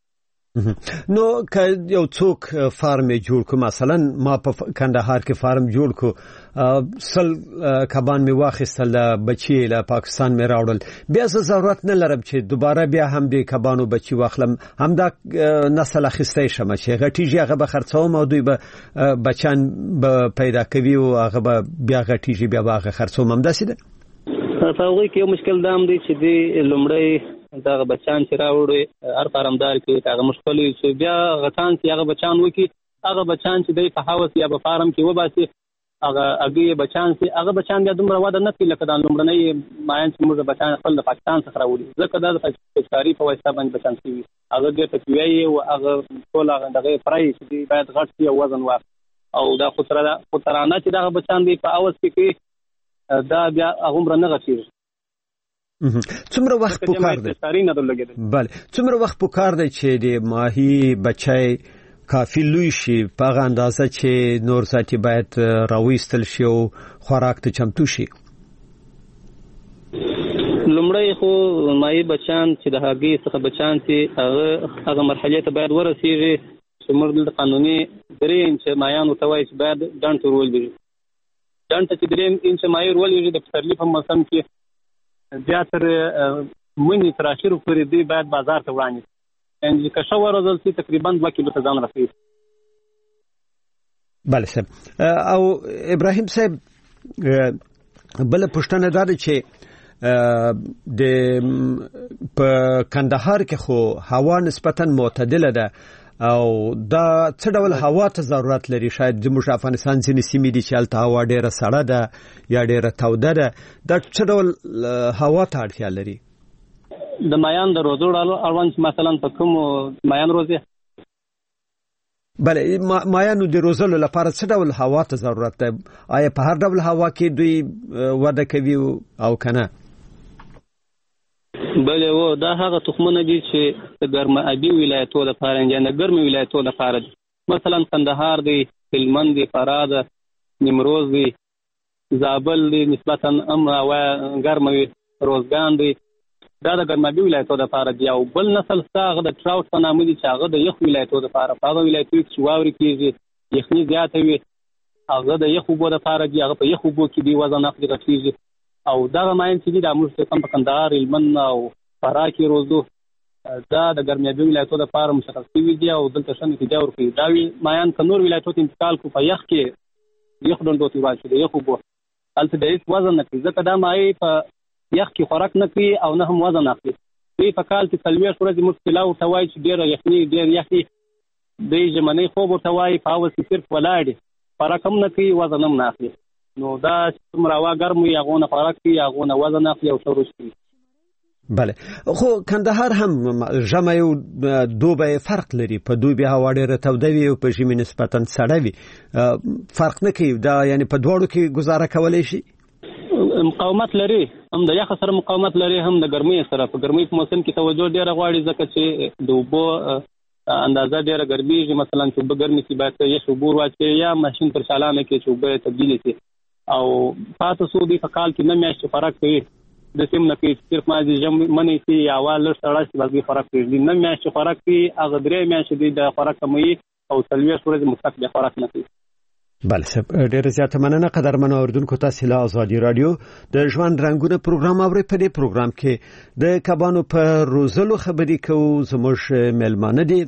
نو که یو څوک فارم جوړ کو مثلا ما په کندهار کې فارم جوړ کو سل کبان می واخیستل بچی له پاکستان می راوړل بیا ضرورت نه لرم چې دوباره بیا هم د کبانو بچی واخلم هم دا نسل اخیستای شم چې غټیږي هغه به خرڅوم او دوی به بچان به پیدا کوي او هغه به بیا غټیږي بیا هغه خرڅوم هم داسې ده په هغه کې یو مشکل دام دی چې دی لومړی دا بچان چې راوړي هر فارمدار کې هغه مشکل چې بیا غتان چې هغه بچان وکي هغه بچان چې دی په هاوس یا په فارم کې وباسي هغه بچان سي هغه بچان بیا دومره وده نه کوي لکه د لومړنۍ مایان چې موږ بچان خپل د پاکستان څخه راوړي ځکه دا د پاکستاني په واسطه باندې بچان سي هغه د پکوي او هغه ټول هغه دغه پرایس دی باید غټ شي او وزن واخ او دا خطرانه چې دا بچان دی په اوس کې دا بیا هغه نه غچیر څومره وخت پکار دی بله څومره وخت پکار دی چې د ماهی بچای کافی لوی شي په هغه اندازه چې نور ساتي باید راوېستل شي او خوراک ته چمتو شي لومړی خو ماهی بچان چې د هغې څخه بچان چې هغه مرحلې ته باید ورسېږي چې موږ د قانوني 3 انچ مایان ورته وایي چې باید ډنډ ته ورولوېږي ډنډ ته چې 3 انچ مایع ورولوېږي د پسرلي په موسم کې بیا تر مني تر اخرو پورې دوی باید بازار ته وړاندې یعنی که ښه وروزل شي تقریبا 2 کیلو ته ځان رسوي. بله صاحب او ابراهیم صاحب بله پوښتنه دا ده چې د په کندهار کې خو هوا نسبتا معتدله ده او دا څه ډول هوا ته ضرورت لري شاید زموږ افغانستان ځینې سیمې دي چې هلته هوا ډیره سړه ده یا ډیره توده ده دا څه ډول هوا ته اړتیا لري د مایان د روزو اړوند مثلا په کوم مایان روزي بله مایانو د روزلو لپاره څه ډول هوا ته ضرورت ده آیا په هر ډول هوا کې دوی وده کوي او کنه بله و دا هغه تخمونه دي چې د ګرم ابي ولایتو لپاره یا د ګرم ولایتو لپاره مثلا کندهار دی هلمند دی فراه ده نیمروز دی زابل دی نسبتا هوا ګرم وي روزګان دی دا د ګرمابي ولایتو لپاره دی او بل نسل هغه د ټراوټ په نامه دي چې هغه د یخ ولایتو لپاره په هغه ولایتو کې واوري کېږي یخني زیاته وي هغه د یخ اوبو لپاره دی هغه په یخ اوبو کې دی وزن اخلي غټېږي او دغه ماین چې دي د موږ په کندهار هلمند او فراه کې روزو دا د ګرمابي ولایتو لپاره مشخص شوي دي او دلته ښه نتیجه ورکوي دا مایان که نور ولایتو ته انتقال کړو په یخ کې یخ ډنډو ته واچوي د یخ اوبو هلته د هېڅ وزن نه کوي ځکه دا مایع په یخ کې خوراک نه کوي او نه هم وزن اخلي دوی په کال کې 40 ورځې موږ طلا ورته وایي چې ډېره یخني ډېر یخي دوی ژمنی خوب ورته وایي په هوس کې صرف ولاړ دي خوراک هم نه کوي وزن هم نه اخلي نو دا څومره هوا ګرم وي هغونه خوراک کوي هغونه وزن اخلي او ښه روز کوي بله خو کندهار هم ژمی او دوبی فرق لري په دوبي هوا ډېره توده وي او په ژمي نسبتا سړه وي فرق نه کوي دا یعنی په دواړو کې گزاره کولی شي مقاومت لري هم د یخ سره مقاومت لري هم د ګرمۍ سره په ګرمۍ په موسم کې توجه ډیره غواړي ځکه چې د اوبو اندازه ډیره ګرمېږي مثلا چې اوبه ګرمې شي باید یخ اوبه واچوي یا ماشین پر چالانه کې چې اوبه تبدیلې شي او پاته څو دی په کال کې نه میاشتې خوراک کوي د سیم نه کوي صرف مازې ژمنی شي یا هوا لږ سړه شي بس خوراک کوي نه میاشتې خوراک کوي هغه 3 میاشتې دی د خوراک کموي او 40 ورځې مستقل بیا خوراک نه کوي بله صاحب ډېره زیاته مننه قدرمنو اوریدونکو تاسو له ازادي رادیو د ژوند رنګونه پروګرام اورئ په دې پروګرام کې د کبانو په روزلو خبرې کوو زموږ میلمانه دي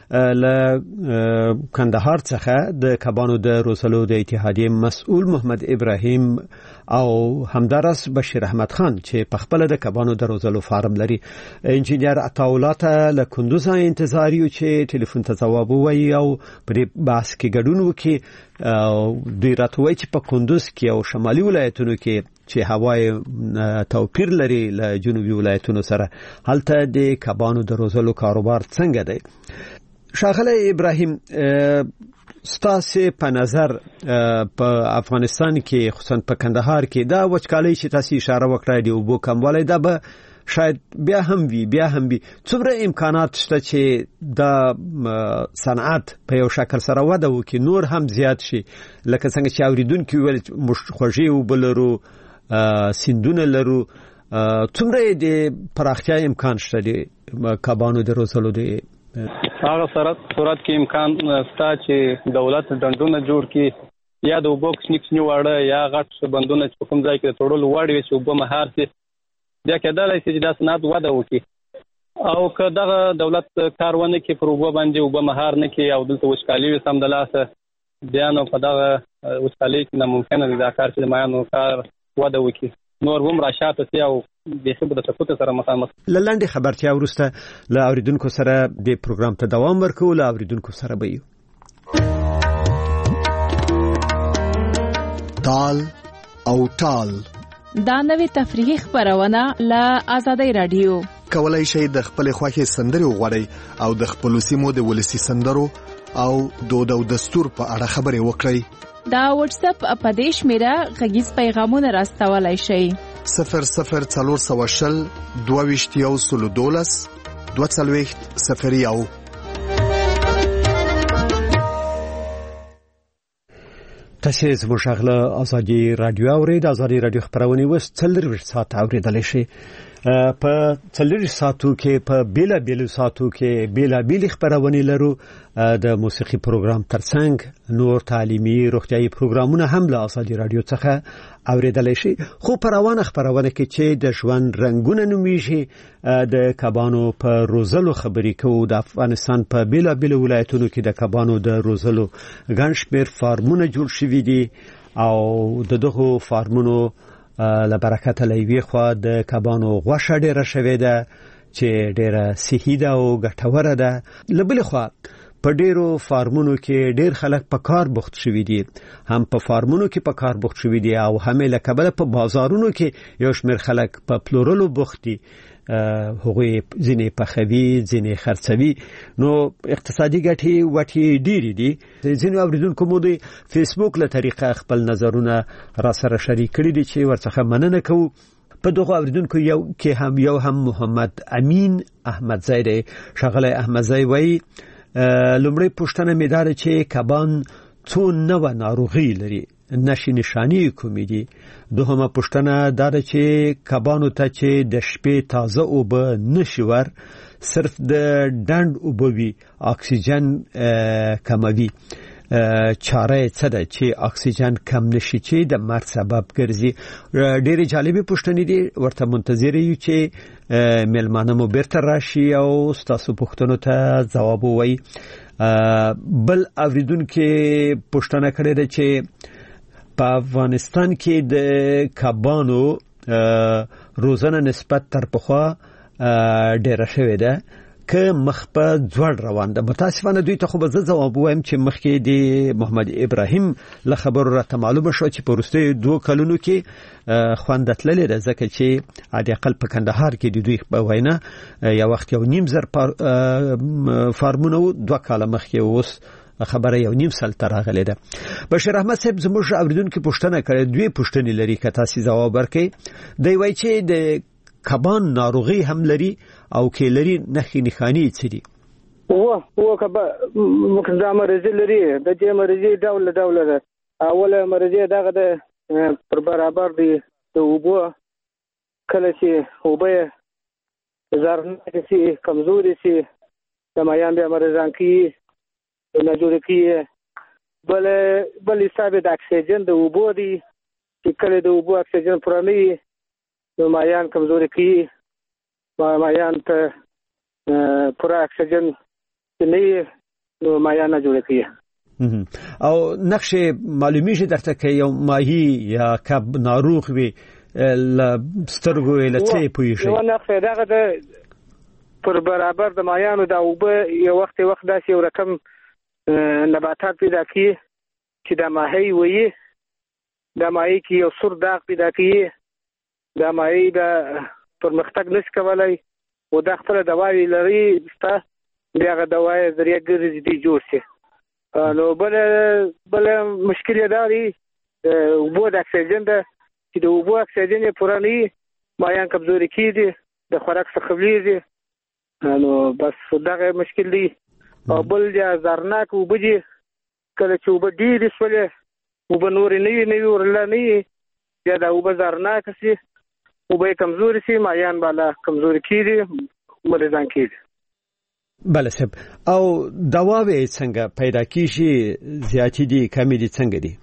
له کندهار څخه د کبانو د روزلو د اتحادیې مسؤل محمد ابراهیم او همدارس بشیر احمد خان چې په خپل د کبانو د روزلو فارم لري انجینیر عطاالله ته له کندوز انتظار یو چې ټلیفون ته ځواب ووایي او په دې بحث کې ګډون وکړي دوی راتوي چې په کندوز کې او شمالي ولایتونو کې چې هوای توپیر لري له جنوبي ولایتونو سره هلته د کبانو د روزلو کاروبار څنګه دی شاغله ابراهیم ستاسو په نظر په افغانستان کې خصوصا په کندهار کې دا وچکالي چې تاسو اشاره وکړه دی او بو کموالی دا به شاید بیا هم وي څومره امکانات شته چې د صنعت په یو شکل سره وده وکړي نور هم زیات شي لکه څنګه چې اوریدونکو ویل خوږی او بلرو سیندونه لرو څومره د پراختیا امکان شته د کبانو د روزلو د هغه صورت کې امکان شته چې دولت ډنډونه جوړ کړي یا د اوبو کښنی واړه یا غټ بندونه چې کوم ځای کې تړل واړي چې اوبه مهار شي بیا کېدای شي چې دا صنعت وده وکړي او که دغه دولت کارونه کې پر اوبه باندې اوبه مهار نه کړي او دلته وچکالي وي سم د لاسه بیا نو په دغه وچکالي کې ناممکنه دی دا کار چې د مایانو کار وده وکړي نور هم راشاته سي او د خبرو د سقوط سره مخامخ لاندې خبرتیا ورسته له اوریدونکو سره د پروګرام ته دوام ورکو له اوریدونکو سره به تال او ټال. دا نوې تفریحي خبرونه له آزادۍ رادیو. کولای شئ د خپل خوښې سندرې وغواړئ او د خپل سیمو د ولسی سندرو او دود او دستور په اړه خبرې وکړئ. دا واتس اپ په دې شمیره غږیز پیغامونه راستولای شئ. 0040 2212 2201. تاسو زموږ غله ازادي رادیو اورید. ازادي رادیو خبرونه وس 4 ساعت اوریدل شي. په 4 ساعتو کې په بیلا ساعتو کې بیلا خبرونه لرو. د موسیقي پروګرام ترڅنګ نور تعلیمي روغتيایي پروګرامونه هم له ازادي رادیو څخه اوریدل شي. خو پروانه خبرونه کې چې د ژوند رنگونه نومیږي د کبانو په روزلو خبرې کوو. د افغانستان په بیلا ولایتونو کې د کبانو د روزلو ګنشمیر فارمونه جوړ شوي دي او دغه فارمونو له برکت لوي خو د کبانو غوښه ډیره شوې ده چې ډیره صحي ده او ګټوره ده. لبل خو په ډیرو فارمونو کې ډیر خلک په کار بوخت شوي دي، هم په فارمونو کې په کار بوخت شوي دي او هم له کبله په بازارونو کې یو شمېر خلک په پلورلو بوخت دي. هغوی ځینې پخوي ځینې خرڅوي. نو اقتصادي ګټې وټې ډېرې دي. ځینې اوریدونکو مو د فیسبوک له طریقه خپل نظرونه را سره شریک کړي دي چې ورڅخه مننه کوو. په دغه اوریدونکو یو هم محمد امین احمدزی دی. ښاغلی احمدزی وایي لومړی پوښتنه مې دا ده چې کبان څو نوع ناروغي لري، نشي نشانی کومې دي. دوهمه پوښتنه دا ده چې کبانو ته چې د شپې تازه اوبه نشي ور، صرف د ډنډ اوبه وي، اکسیجن کموي. چاره څه ده چې اکسیجن کم نشي چې د مرګ سبب ګرځي؟ ډېرې جالبې پوښتنې دي. ورته منتظر یو چې ملمانه مو بیرته راشي او تاسو پوښتنو ته ځواب ووایي. بل اوریدونکو پوښتنه کړې ده چې په افغانستان کې د کبانو روزنه نسبت تر پخوا ډېره شوې ده که مخ په ځوړ روان ده. متاسفانه دوی ته خو به زه ځواب وایم چې مخکې د محمد ابراهیم له خبرو راته معلومه شو چې په وروستیو 2 کلونو کې خوند تللې ده، ځکه چې عادي اقل په کندهار کې د دوی په وینا یو وخت 1.5 فارمونه 2 کاله مخکې اوس خبره 1.5 سال تر راغله ده. بشیر احمد صاحب زموږ اوریدونکو پوښتنه کړې، 2 پوښتنې لري که تاسو ځواب ورکړئ. دی وایي چې د کبان ناروغي هم لري او کې لري نخي نخانی څه دي؟ کبا مخزه مرزي لري. د دې مرزي ډول ده. اوله مرزي دغه د پر برابر دي د اوبو کله چې اوبه زرنه شي کمزوري شي د مایان بیا مرزان کی نه جوړ کی. بل حساب د اکسیجن د اوبو دي چې کله د اوبو اکسیجن پرانی نو مایان کمزوري کی، مایان ته پورا اکسیجن نه نو مایان نه جوړ کی. او نقشه معلومیږي درته کې یو ماهی یا کب ناروغ وي سترګو لته پويږي. یو نقشه دغه د پر برابر د مایانو د اوبه یو وخت داسې یو رقم نباتات پیدا کی چې د ماهی وي، د ماهی کې یو سور داغ پیدا کی، دا ماهی د پرمختګ نشي کولای او د خپل دواوی لري ستا دغه دوايي ذریعہ ګرځي دي جوړ شي. نو بل مشکل دا دی اوبو د اکسیجن ده چې د اوبو اکسیجن پرانی مایان کمزوري کیږي، د خوراک څخه خبريږي. نو بس دغه مشکل دی. او بل یا زرناک وبدي کله چې وبدي د سولې وبنور نه ورلا نه یا دا وبزرناک سي وبې کمزوري سي مایان بالا کمزوري کیږي مریضان کیږي. بله صاحب، او دواوې څنګه پیدا کیږي؟ زیاتې دي کمې دي څنګه دي؟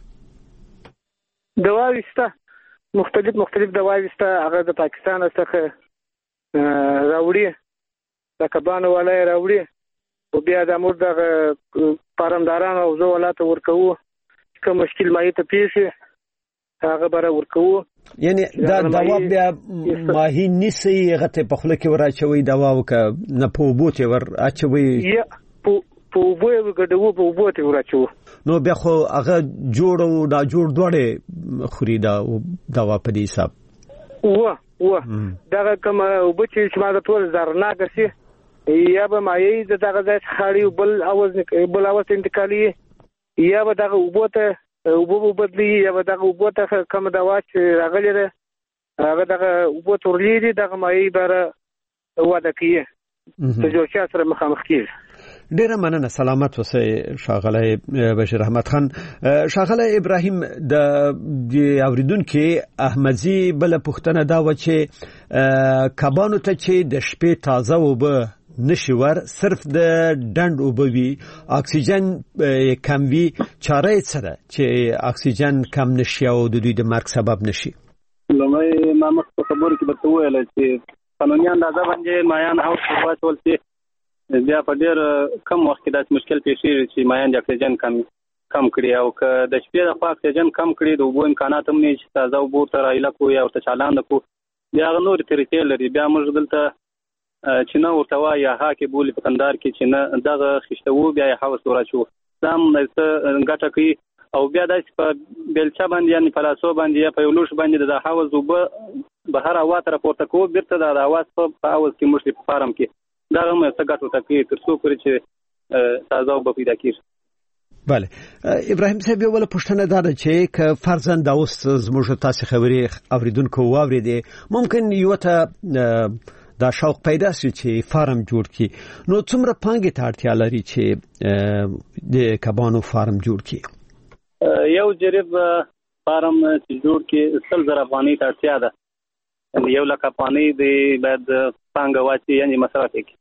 دواوې شته، مختلف دواوې شته. هغه د پاکستان څخه راوړي، د کبانو ولای راوړي او بیا د امور د فارمدارانو او زو ولاته ورکوو که مشکل ماهی ته پیښي هغه بره ورکوو. یعنی دا دوا بیا ماهی نیسي غته په خله کې وراچوي دوا وک نه په بوته ور اچوي یا په بوې وګډو په بوته وراچو. نو بیا خو هغه جوړ او دا جوړ دوړې خوري دا دوا په دې حساب دا کوم وبچ چې ما د ټول زرناک سي یا به مایي دغه ځای خاړي بل اواز انتقالي یا به دغه وبو بدلی یا به دغه وبو ته کوم دوا چې راغلی ده هغه دغه وبو تورلې دي دغه مایي بره واده کوي ته جو چې سره مخامخ کیږي. ډیره مننه سلامت اوسئ ښاغلی بشیر احمد خان. ښاغلی ابراهیم د اوریدونکو احمدزي بل پښتنه دا و چې کبانو ته چې د شپې تازه وبه نشي ور صرف د ډند وبوي اکسیجن کم وي چاره څه ده چې اکسیجن کم نشي او د دوی د مرګ سبب نشي؟ لمه ما مخ په خبرو کې به ویل چې قانوني اندازه باندې مایان او واچول چې بیا په ډېر کم وخت کې داسې مشکل پیښ شي چې مایان د اکسیجن کم کړي او که د شپې د خوا اکسیجن کم کړي د اوبو امکانات هم نه چې تازه اوبو ته رایله کو یا ورته چالان کو بیا هغه نور طریقې لري. بیا موږ دلته چې نه ورته وایي یا هاکې بولي په کندهار کې چې نه دغه خښتوو بیا یې حوس وراچو دا هم ګټه کوي او بیا داسې په بیلچه باندې یعنې په لاسو باندې یا په یو لوښ باندې د حوض اوبه بهر هوا ته راپورته کوو بیرته د حوض په حوض کې موږ په فارم کې دا هم څه ګټه ورته کوي تر څو پورې چې تازه اوبه پیدا کېږي. بله ابراهیم صاحب یو بله پوښتنه دا ده چې که فرضاً دا اوس زموږ تاسې خبرې اوریدونکو واورېدې ممکن یو ته دا شوق پیدا شي چې فارم جوړ کړي نو څومره پانګې ته اړتیا لري چې د کبانو فارم جوړ کړي؟ یو جریب فارم چې جوړ کړي 100,000 افغانۍ ته اړتیا ده. 1,00,000 افغانۍ دی باید پانګه واچي یعنې مصرف وکړي.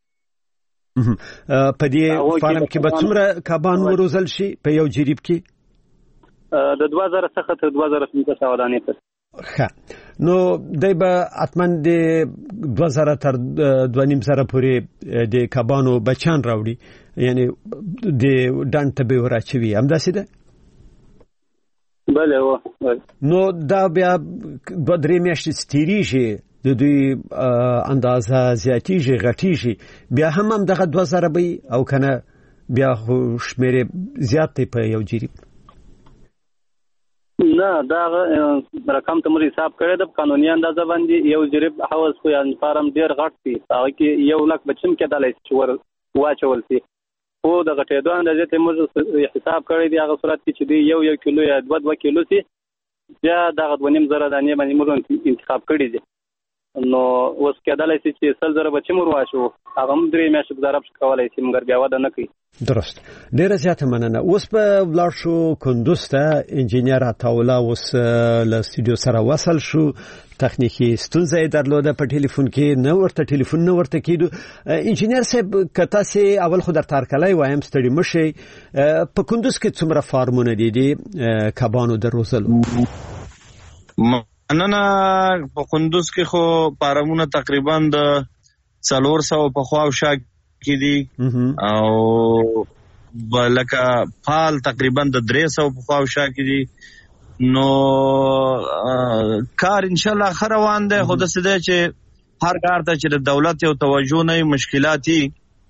په دې فارم کې به څومره کبان وروزل شي په یو جریب کې؟ د 2,000 څخه تر 2,500 دانې پورې. نو دی به حتماً د 2,000 تر 2,500 پورې د کبانو بچان راوړي یعنی د ډنډ ته به وراچوي همداسې ده؟ بله نو دا بیا 2-3 میاشتې تیریږي د دوی اندازه زیاتیږي غټیږي بیا هم دغه 2,000 به او کنه بیا شمیرې زیات دی په یو جریب؟ نه دا رقم ته موږ حساب کړی د قانوني اندازه باندې یو جریب حوض خو یا فارم ډیر غټ دی هغه کې 1,00,000 بچم کېدلی چې واچول شي خو د غټېدو اندازې ته موږ حساب کړی دی هغه صورت کې چې دی 1 کیلو یا 2 کیلو سي بیا دغه 2,500 دانې باندې موږ انتخاب کړی دی. نو اوس کېدلی شي چې 100,000 بچم ورواچو هغه هم 3 میاشتې ګزاره کولی شي مګر بیا وده نه کوي. درست ډیره زیاته مننه. اوس په ولاړ شو کندوز ته انجینیر عطاالله اوس له استودیو سره وصل شو تخنیکی ستونزه درلوده په ټلیفون کې نه ورته ټلیفون نه ورته کیدو. انجینیر صاحب کته سي اول خو در تارکلای وایم ستړي مشه په کندوز کې څومره فارمونه دي کبانو د روزلو؟ نن په کندوز کې خو فارمونه تقریبا د 400 په خوا او شا کې دي او لکه فال تقریبا د 300 په خوا او شا کې دي. نو کار ان شاء الله خیر روان دی خو د څه دی چې هر کار ته چې د دولت یو توجه نه مشکلاتي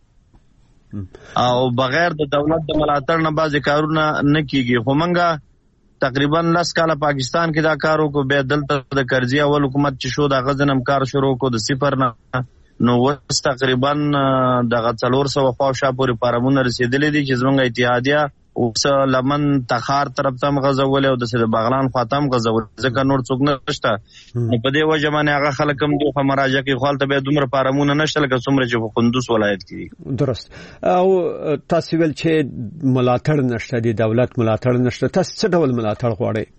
او بغیر د دولت د ملاتړ نه بعضی کارونه نه کیږي. خو منګه تقریبا 10 کاله پاکستان کې دا کارو کو به دلته د کرزي اول حکومت چې شو د غزنم کار شروع کو د صفر نه نو وس تقریبا د 400 خواوشا پورې فارمونه رسیدلې دي چې زمونږ اتحادیه اوس لمن تخار طرف ته غزول او د بغلان خاتم غزول ځکه نور څوک نشته. نو په دې وجه باندې هغه خلک هم دوه مراجعه کې خپل ته به دومره فارمونه نشته لکه څومره چې په کندوز ولایت کې. درست. او تاسو ول چې ملاتړ نشته دی دولت ملاتړ نشته تاسو څه ډول ملاتړ غواړئ؟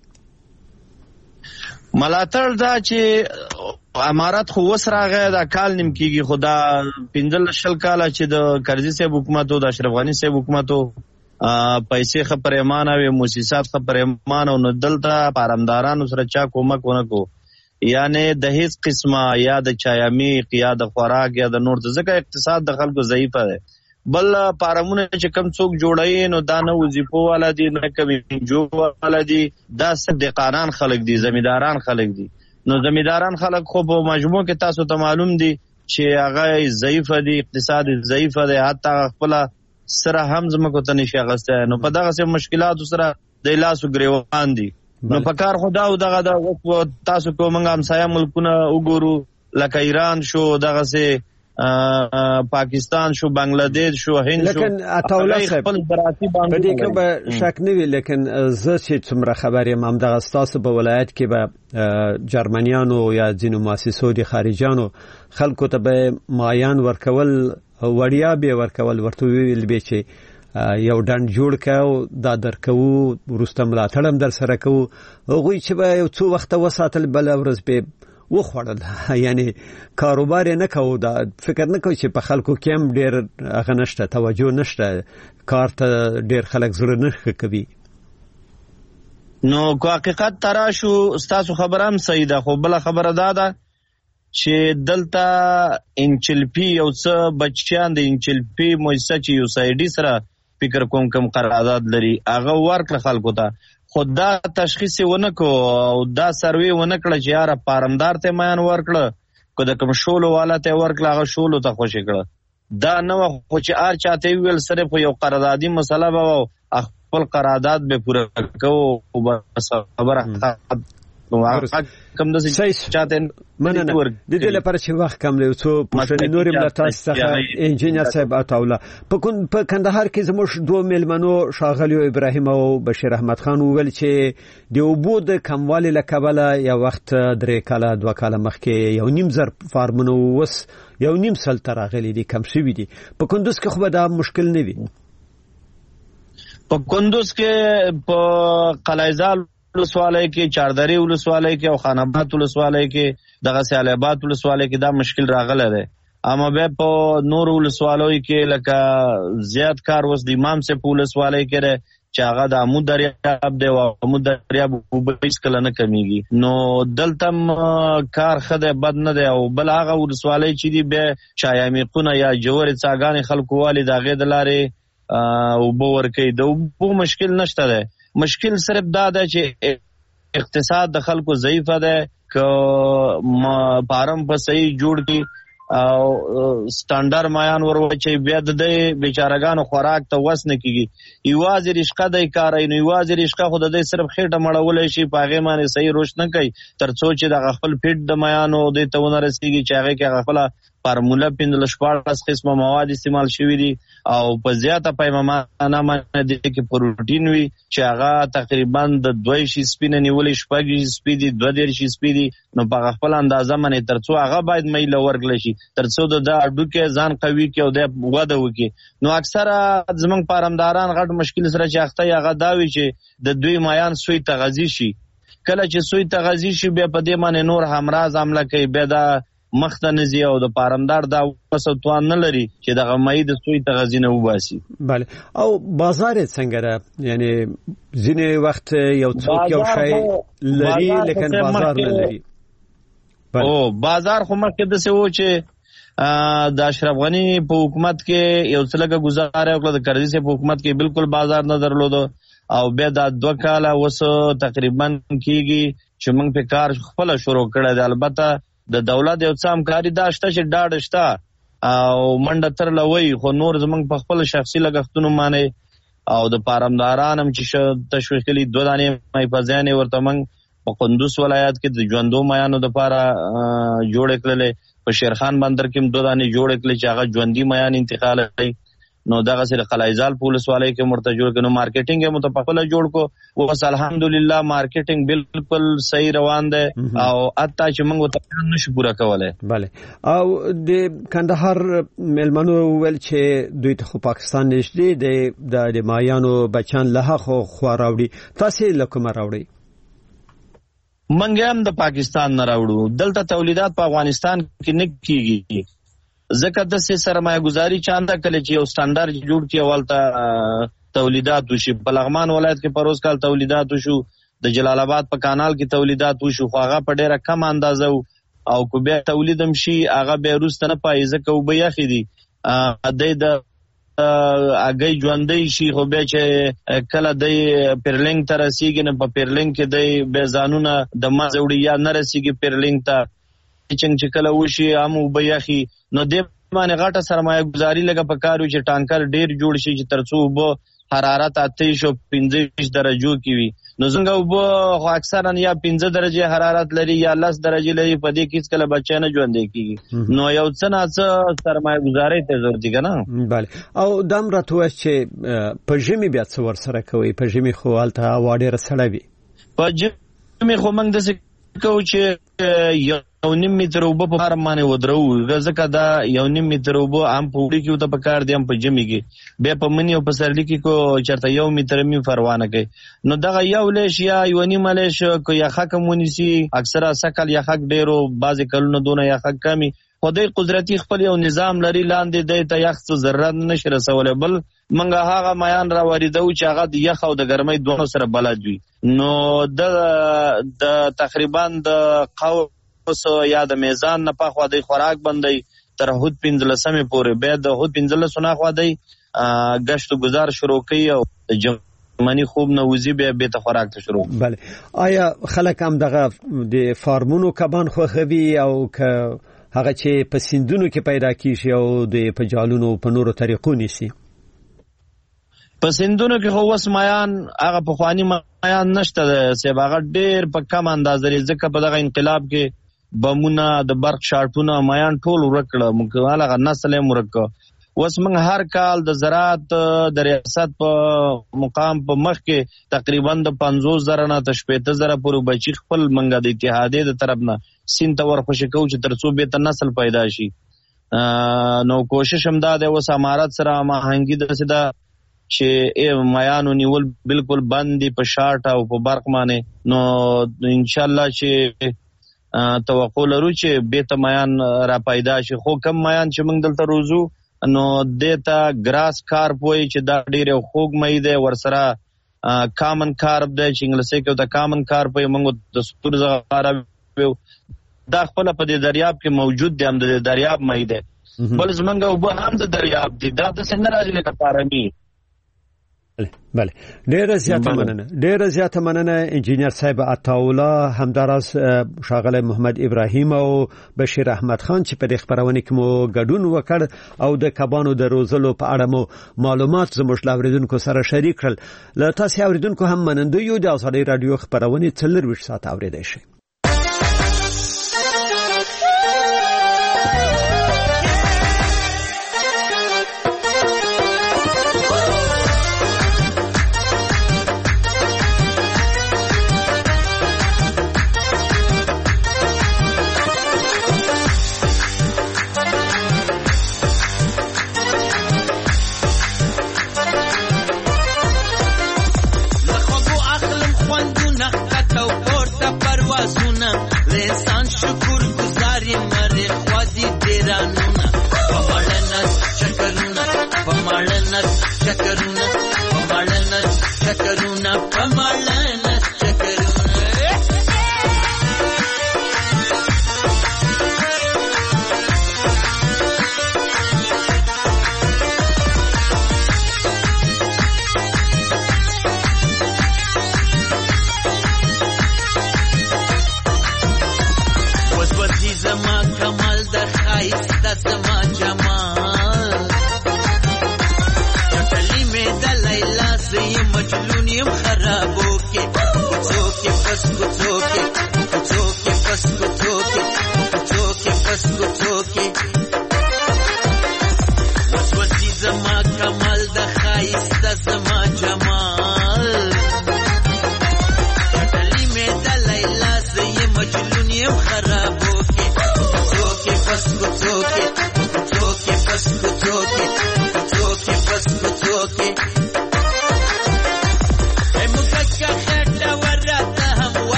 ملاتړ دا چې امارات خو وسراغه دا کال نیم کیږي خدا 15 کاله چې د کرزي صاحب حکومت او د اشرف غنی صاحب حکومت پیسې خبر ایمان او مؤسسات خبر ایمان او دلته پارمدارانو سره چا کومک ونکو یعنی د هیڅ قسمه یا د چایامي یا د خوراک یا د نور ځکه اقتصاد د خلکو ضعیف دی. بل پارمونه چې کم څوک جوړای نو دا نه وظیفو والا دي نه کمینجو والا دي دا صدقانان خلک دي زمیداران خلک دي. نو زمیداران خلک خو په مجموع کې تاسو ته معلوم دي چې هغه ضعیف دي اقتصاد ضعیف دی حتی خپل سره هم زمکو ته نشي اغسته. نو په دغه سه مشکلات سره د لاسو ګریوان دي. نو په کار خدا او دغه تاسو کو موږ همسایه ملکونه وګورو لکه ایران شو, دغه سه پاکستان شو, بنگلاديش شو, هند شو. لیکن عطاوله صاحب په دې کې به شک نه وي, لیکن زه چې څومره خبر یم همدغه ستاسو په ولایت کې به جرمنیانو یا ځینو مؤسسو د خارجيانو خلکو ته به مایان ورکول, وړیا به ورکول, ورته ویل به چې یو ډنډ جوړ کړو دا درکو, ورسته ملاتړ هم در سره کوو, هغوی چې به یو څو وخت وساتل بل ورځ به وخوړل. یعنی کاروبار نه کوو, دا فکر نه کوي چې په خلکو کې هم ډېر هغه نشته, توجه نشته, کار ته ډېر خلک زړه نه کوي. نو کو حقیقت ترا شو ستاسو خبره هم صحیح ده, خو بل خبره ده چې دلته انچلپی یو څه بچیان د انچلپی مؤسسه چې یو سایډي سره فکر کوم کم قرارداد لري هغه ورکړه خلکو ته, خدا تشخیص ونکو او دا سروي ونکړه چې یاره پارمدار ته میان ورکړه, کو د کوم شولو والا ته ورکړه هغه شولو ته خوشی کړه. دا نو خو چې ار چاته ویل سره په یو قراردادي مسله به خپل قرارداد به پوره کوو او بس خبره نو کوم د څه چاته مننه. د دې لپاره چې وخت کم لري څو پښتني نورې ملاتړ څخه انجینر صاحب عطاوله په کندهار کې زموږ دوه ملمنو شاغلی ابراهیم او بشیر احمد خان ویل چې د اوبو د کموالي لکبله یو وخت 3 کاله 2 کاله مخکې یو نیم زر فارمونو وس یو نیم سل تراغلي دي کم شوی دي. په کندوز کې خو دا مشکل نه وي. په کندوز کې په قلعه‌زال ولسوالۍ کې, چاردري ولسوالۍ کې او خاناباد ولسوالۍ کې, دغه سیالاباد ولسوالۍ کې دا مشکل راغلی دی. اما به په نور ولسوالۍ کې لکه زیات کار وس د امام سه ولسوالۍ کې دی چې هغه د عمود دریاب دی او عمود دریاب وبېس کله نه کمیږي. نو دلته کار خده بد نه دی. او بل هغه ولسوالۍ چې دی به چایمیقونه یا جوړ څاګانې خلکو والی دغه د لارې او بور کوي, د وبو مشکل نشته دی. مشکل صرف دا ده چې اقتصاد د خلکو ضعیفه ده, که فارم په صحیح جوړ کی او سټانډرډ مایان ورچي بیا د بیچارهګانو خوراک ته وس نه کیږي. یوازې رشقه د کارای نو یوازې رشقه خود د صرف خېټه مړول شي, پاغه باندې صحیح روش نه کوي تر څو چې د خپل پیټ د مایانو د تونه رسیږي چې هغه کې خپل فارموله 15 قسمه مواد استعمال شوی دي او په زیاته پیمانه باندې د کې پروتین وي چې هغه تقریبا د 2 شي سپینه نیولې شپږ سپې دي 2 شي سپې دي. نو په خپل اندازه باندې تر څو هغه باید میل ورکړل شي تر څو د اډو کې ځان قوي کې او د وده وکي. نو اکثره زمنګ پارمداران غټ مشکل سره چې اخته هغه داوي چې د دوی مایان سوی تغذی شي. کله چې سوی تغذی شي بیا په دې باندې نور همراز عمله کوي, بیا دا مخته نزی او د پارمدار دا وسوتوان نه لري چې د غمای د سوی تغذی نه وباسي. بله. او بازار څنګه را, یعنی ځینې وخت یو څوک یو شی لري لیکن بازار نه لري. او بازار خو مخکې د څه و چې د اشرف غنی په حکومت کې یو څه لګه گزاره وکړه, د کرزي په حکومت کې بالکل بازار نه درلود او بیا د 2 کاله وسو تقریبا کیږي چې موږ په کار خپل شروع کړی دی. البته د دولت یو څه همکاري دا شته چې ډاډ شته او منډه تر لوي, خو نور زمونږ په خپل شخصي لګښتونو باندې او د پارمداران هم چې تشویق کړي 2 دانې مې په ځان ورته موږ په کندوز ولایت کې د ژوندو میانو د لپاره جوړ کړل, په شیرخان بندر کې 2 دانې جوړ کړل چې هغه ژوندۍ میان انتقال کړي. نو دغه سره قلعه‌زال پولیسوالۍ کې مرته جوړ کړي. نو مارکیټینګ یې متفقله جوړ کو, اوس الحمدلله مارکیټینګ بالکل صحیح روان دی او اته چې موږ ته نشو پورا کولای. بله. او د کندهار ملمنو ول چې دوی ته پاکستان نشته د مایانو بچان له خو راوړي, تاسو له کوم راوړي؟ منګ هم د پاکستان نه راوړو. دلته تولیدات په افغانستان کې نه کیږي ځکه د سرمایه گذاری چاندا کله چې یو سټانډرډ جوړ کی اولته تولیدات وشي. په لغمان ولایت کې پروز کال تولیدات وشو, د جلال آباد په کانال کې تولیدات وشو, خو هغه په ډیره کم اندازه او کو به تولیدم شي هغه به روز نه پای ځکه وبیا خېدي د اګي ژوندۍ شي, خو به چې کله د پرلنګ تر رسیږي نه په پرلنګ کې د بیزانونه د مازوړي یا نه رسیږي پرلنګ ته چې کله وشي هم وبیا خې. نو د باندې غټه سرمایه گزاري لګه پکارو چې ټانکر ډیر جوړ شي چې ترڅو وب حرارت 28-15 درجو کې وي. نو څنګه وب اکثرا یا 15 درجه حرارت لري یا 10 درجه لري، په دې کې کله بچی نه ژوندې کیږي. نو یو څه نه څه سرمایه گزاري ته ضرورت دی کنه. بله. او دم راته چې په ژمي بیا څه ور سره کوي؟ په ژمي خو هلته هوا ډیره سړه وي. په ژمي خو موږ داسې کوو چې 1.5 متر اوبه په فارم باندې ودرو، ځکه دا 1.5 متر اوبه هم په وړي کې ته پکار دی هم په ژمي کې، بیا په مني او په سرلي کې کو چرته 1 متر می پروانه کوي. نو دغه یو لیش یا 1.5 لیش کو یا حق مونیسی اکثره سکل یا حق ډیرو بعضی کلونه دونه یا حق کمی خدای قدرتي خپل یو نظام لري لاندې د ته یخ ضرورت نشي رسول، بل منګه هغه میان را واردو چې هغه د یخ او د ګرمۍ دوه سره بلد وي. نو د تقریبا د قوس یا د میزان نه په خوا د خوراک باندې تر هود 15 پورې به د هود 15 نه خوا دی گشت گزار شروع کوي او جرمني خوب نه وزي به ته خوراک ته شروع. بله. آیا خلک هم دغه د فارمونو کبان خوښوي او که هغه چې په سیندونو کې پیدا کیږي او د په جالونو په نورو طریقو نیسي؟ په سیندونو کې خو وس میان هغه په خواني میان نشته، سیب هغه ډیر په کم اندازه لري، ځکه په دغه انقلاب کې بمونه د برق شارټونه میان ټول ورکړه، موږ هغه نسل یې مرکه. وس موږ هر کال د زراعت د ریاست په مقام په مخ کې تقریبا د 50,000 نه تر 70,000 پورې بچی خپل منګه د اتحادیې د طرف نه سین ته ورخوشي کوو چې ترڅو به ته نسل پیدا شي. نو کوشش هم دا د وس امارت سره ماهنګي د سدا چې میانو نیول بالکل بندي په شارټ او په برق باندې. نو ان شاء الله چې توقع لرو چې به ته میان را پیدا شي. خو کم میان چې موږ دلته روزو نو دیتا گراس کارپ وای چې دا ډیر خوږ مې ده، ورسره کامن کارپ ده چې انګلیسي کې دا کامن کارپ یې موږ د سپور زغاره دا خپل په دې دریاب کې موجود دی، هم د دریاب مې ده، بل زمونږ وب هم د دریاب دی، دا د سن راځي لکه پارامي. بله. ډیره زیاته مننه انجینر صاحب عطاالله، همداراز ښاغلی محمد ابراهیم او بشیر احمد خان چې په دې خبرونه کې مو ګډون وکړ او د کبانو د روزلو په اړه مو معلومات زموږ لاوریدونکو سره شریک کړل. له تاسو اوریدونکو هم مننه یو د ازادي رادیو خبرونه 24 ساعت اوریدئ شئ.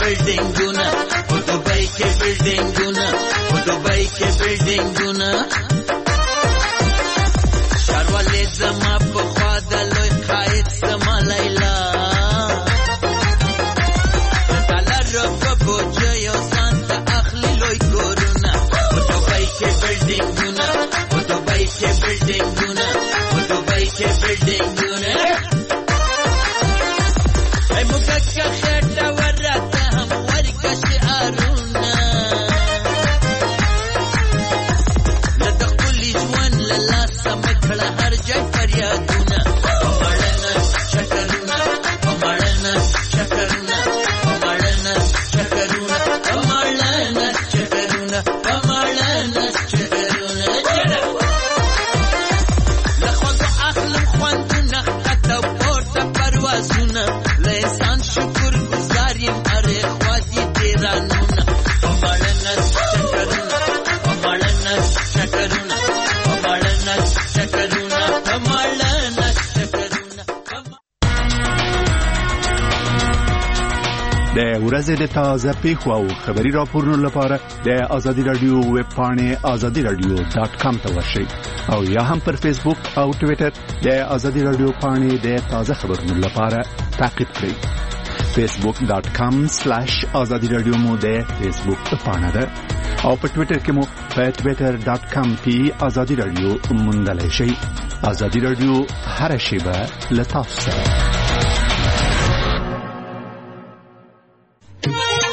बिल्डिंगुना दुबई के बिल्डिंगुना दुबई के बिल्डिंगुना शारवाले जमा पख्वादा लोय खायत जमा लैला ताला रब बोजयो सांता अखली लोय कोरोना दुबई के बिल्डिंगुना दुबई के बिल्डिंगुना दुबई के बिल्डिंगुना ay mugakka khata warata hum warka shi'aruna la taqul jwan la la samakhla har jay faryaduna amalana shakaruna amalana shakaruna amalana shakaruna amalana shakaruna amalana shakaruna jara la khwad akhlam khwanduna khata porta parwazuna لسان شکر گزاریم اره خوادی دیرانونا امالنا شکرونا امالنا شکرونا امالنا شکرونا امالنا شکرونا د ورځې د تازه پیښو او خبري راپورونو لپاره د ازادي رادیو ویب پاڼې azadiradio.com ته ورشئ او یا هم پر فیسبوک او ټوئیټر د ازادي رادیو پاڼې د تازه خبرونو لپاره تعقیب کړئ. facebook.com/azadiradio مو د فیسبوک پاڼه ده او په ټوئیټر کې مو په twitter.com/azadiradio موندلای شئ. ازادي رادیو هر شیبه له تاسو سره.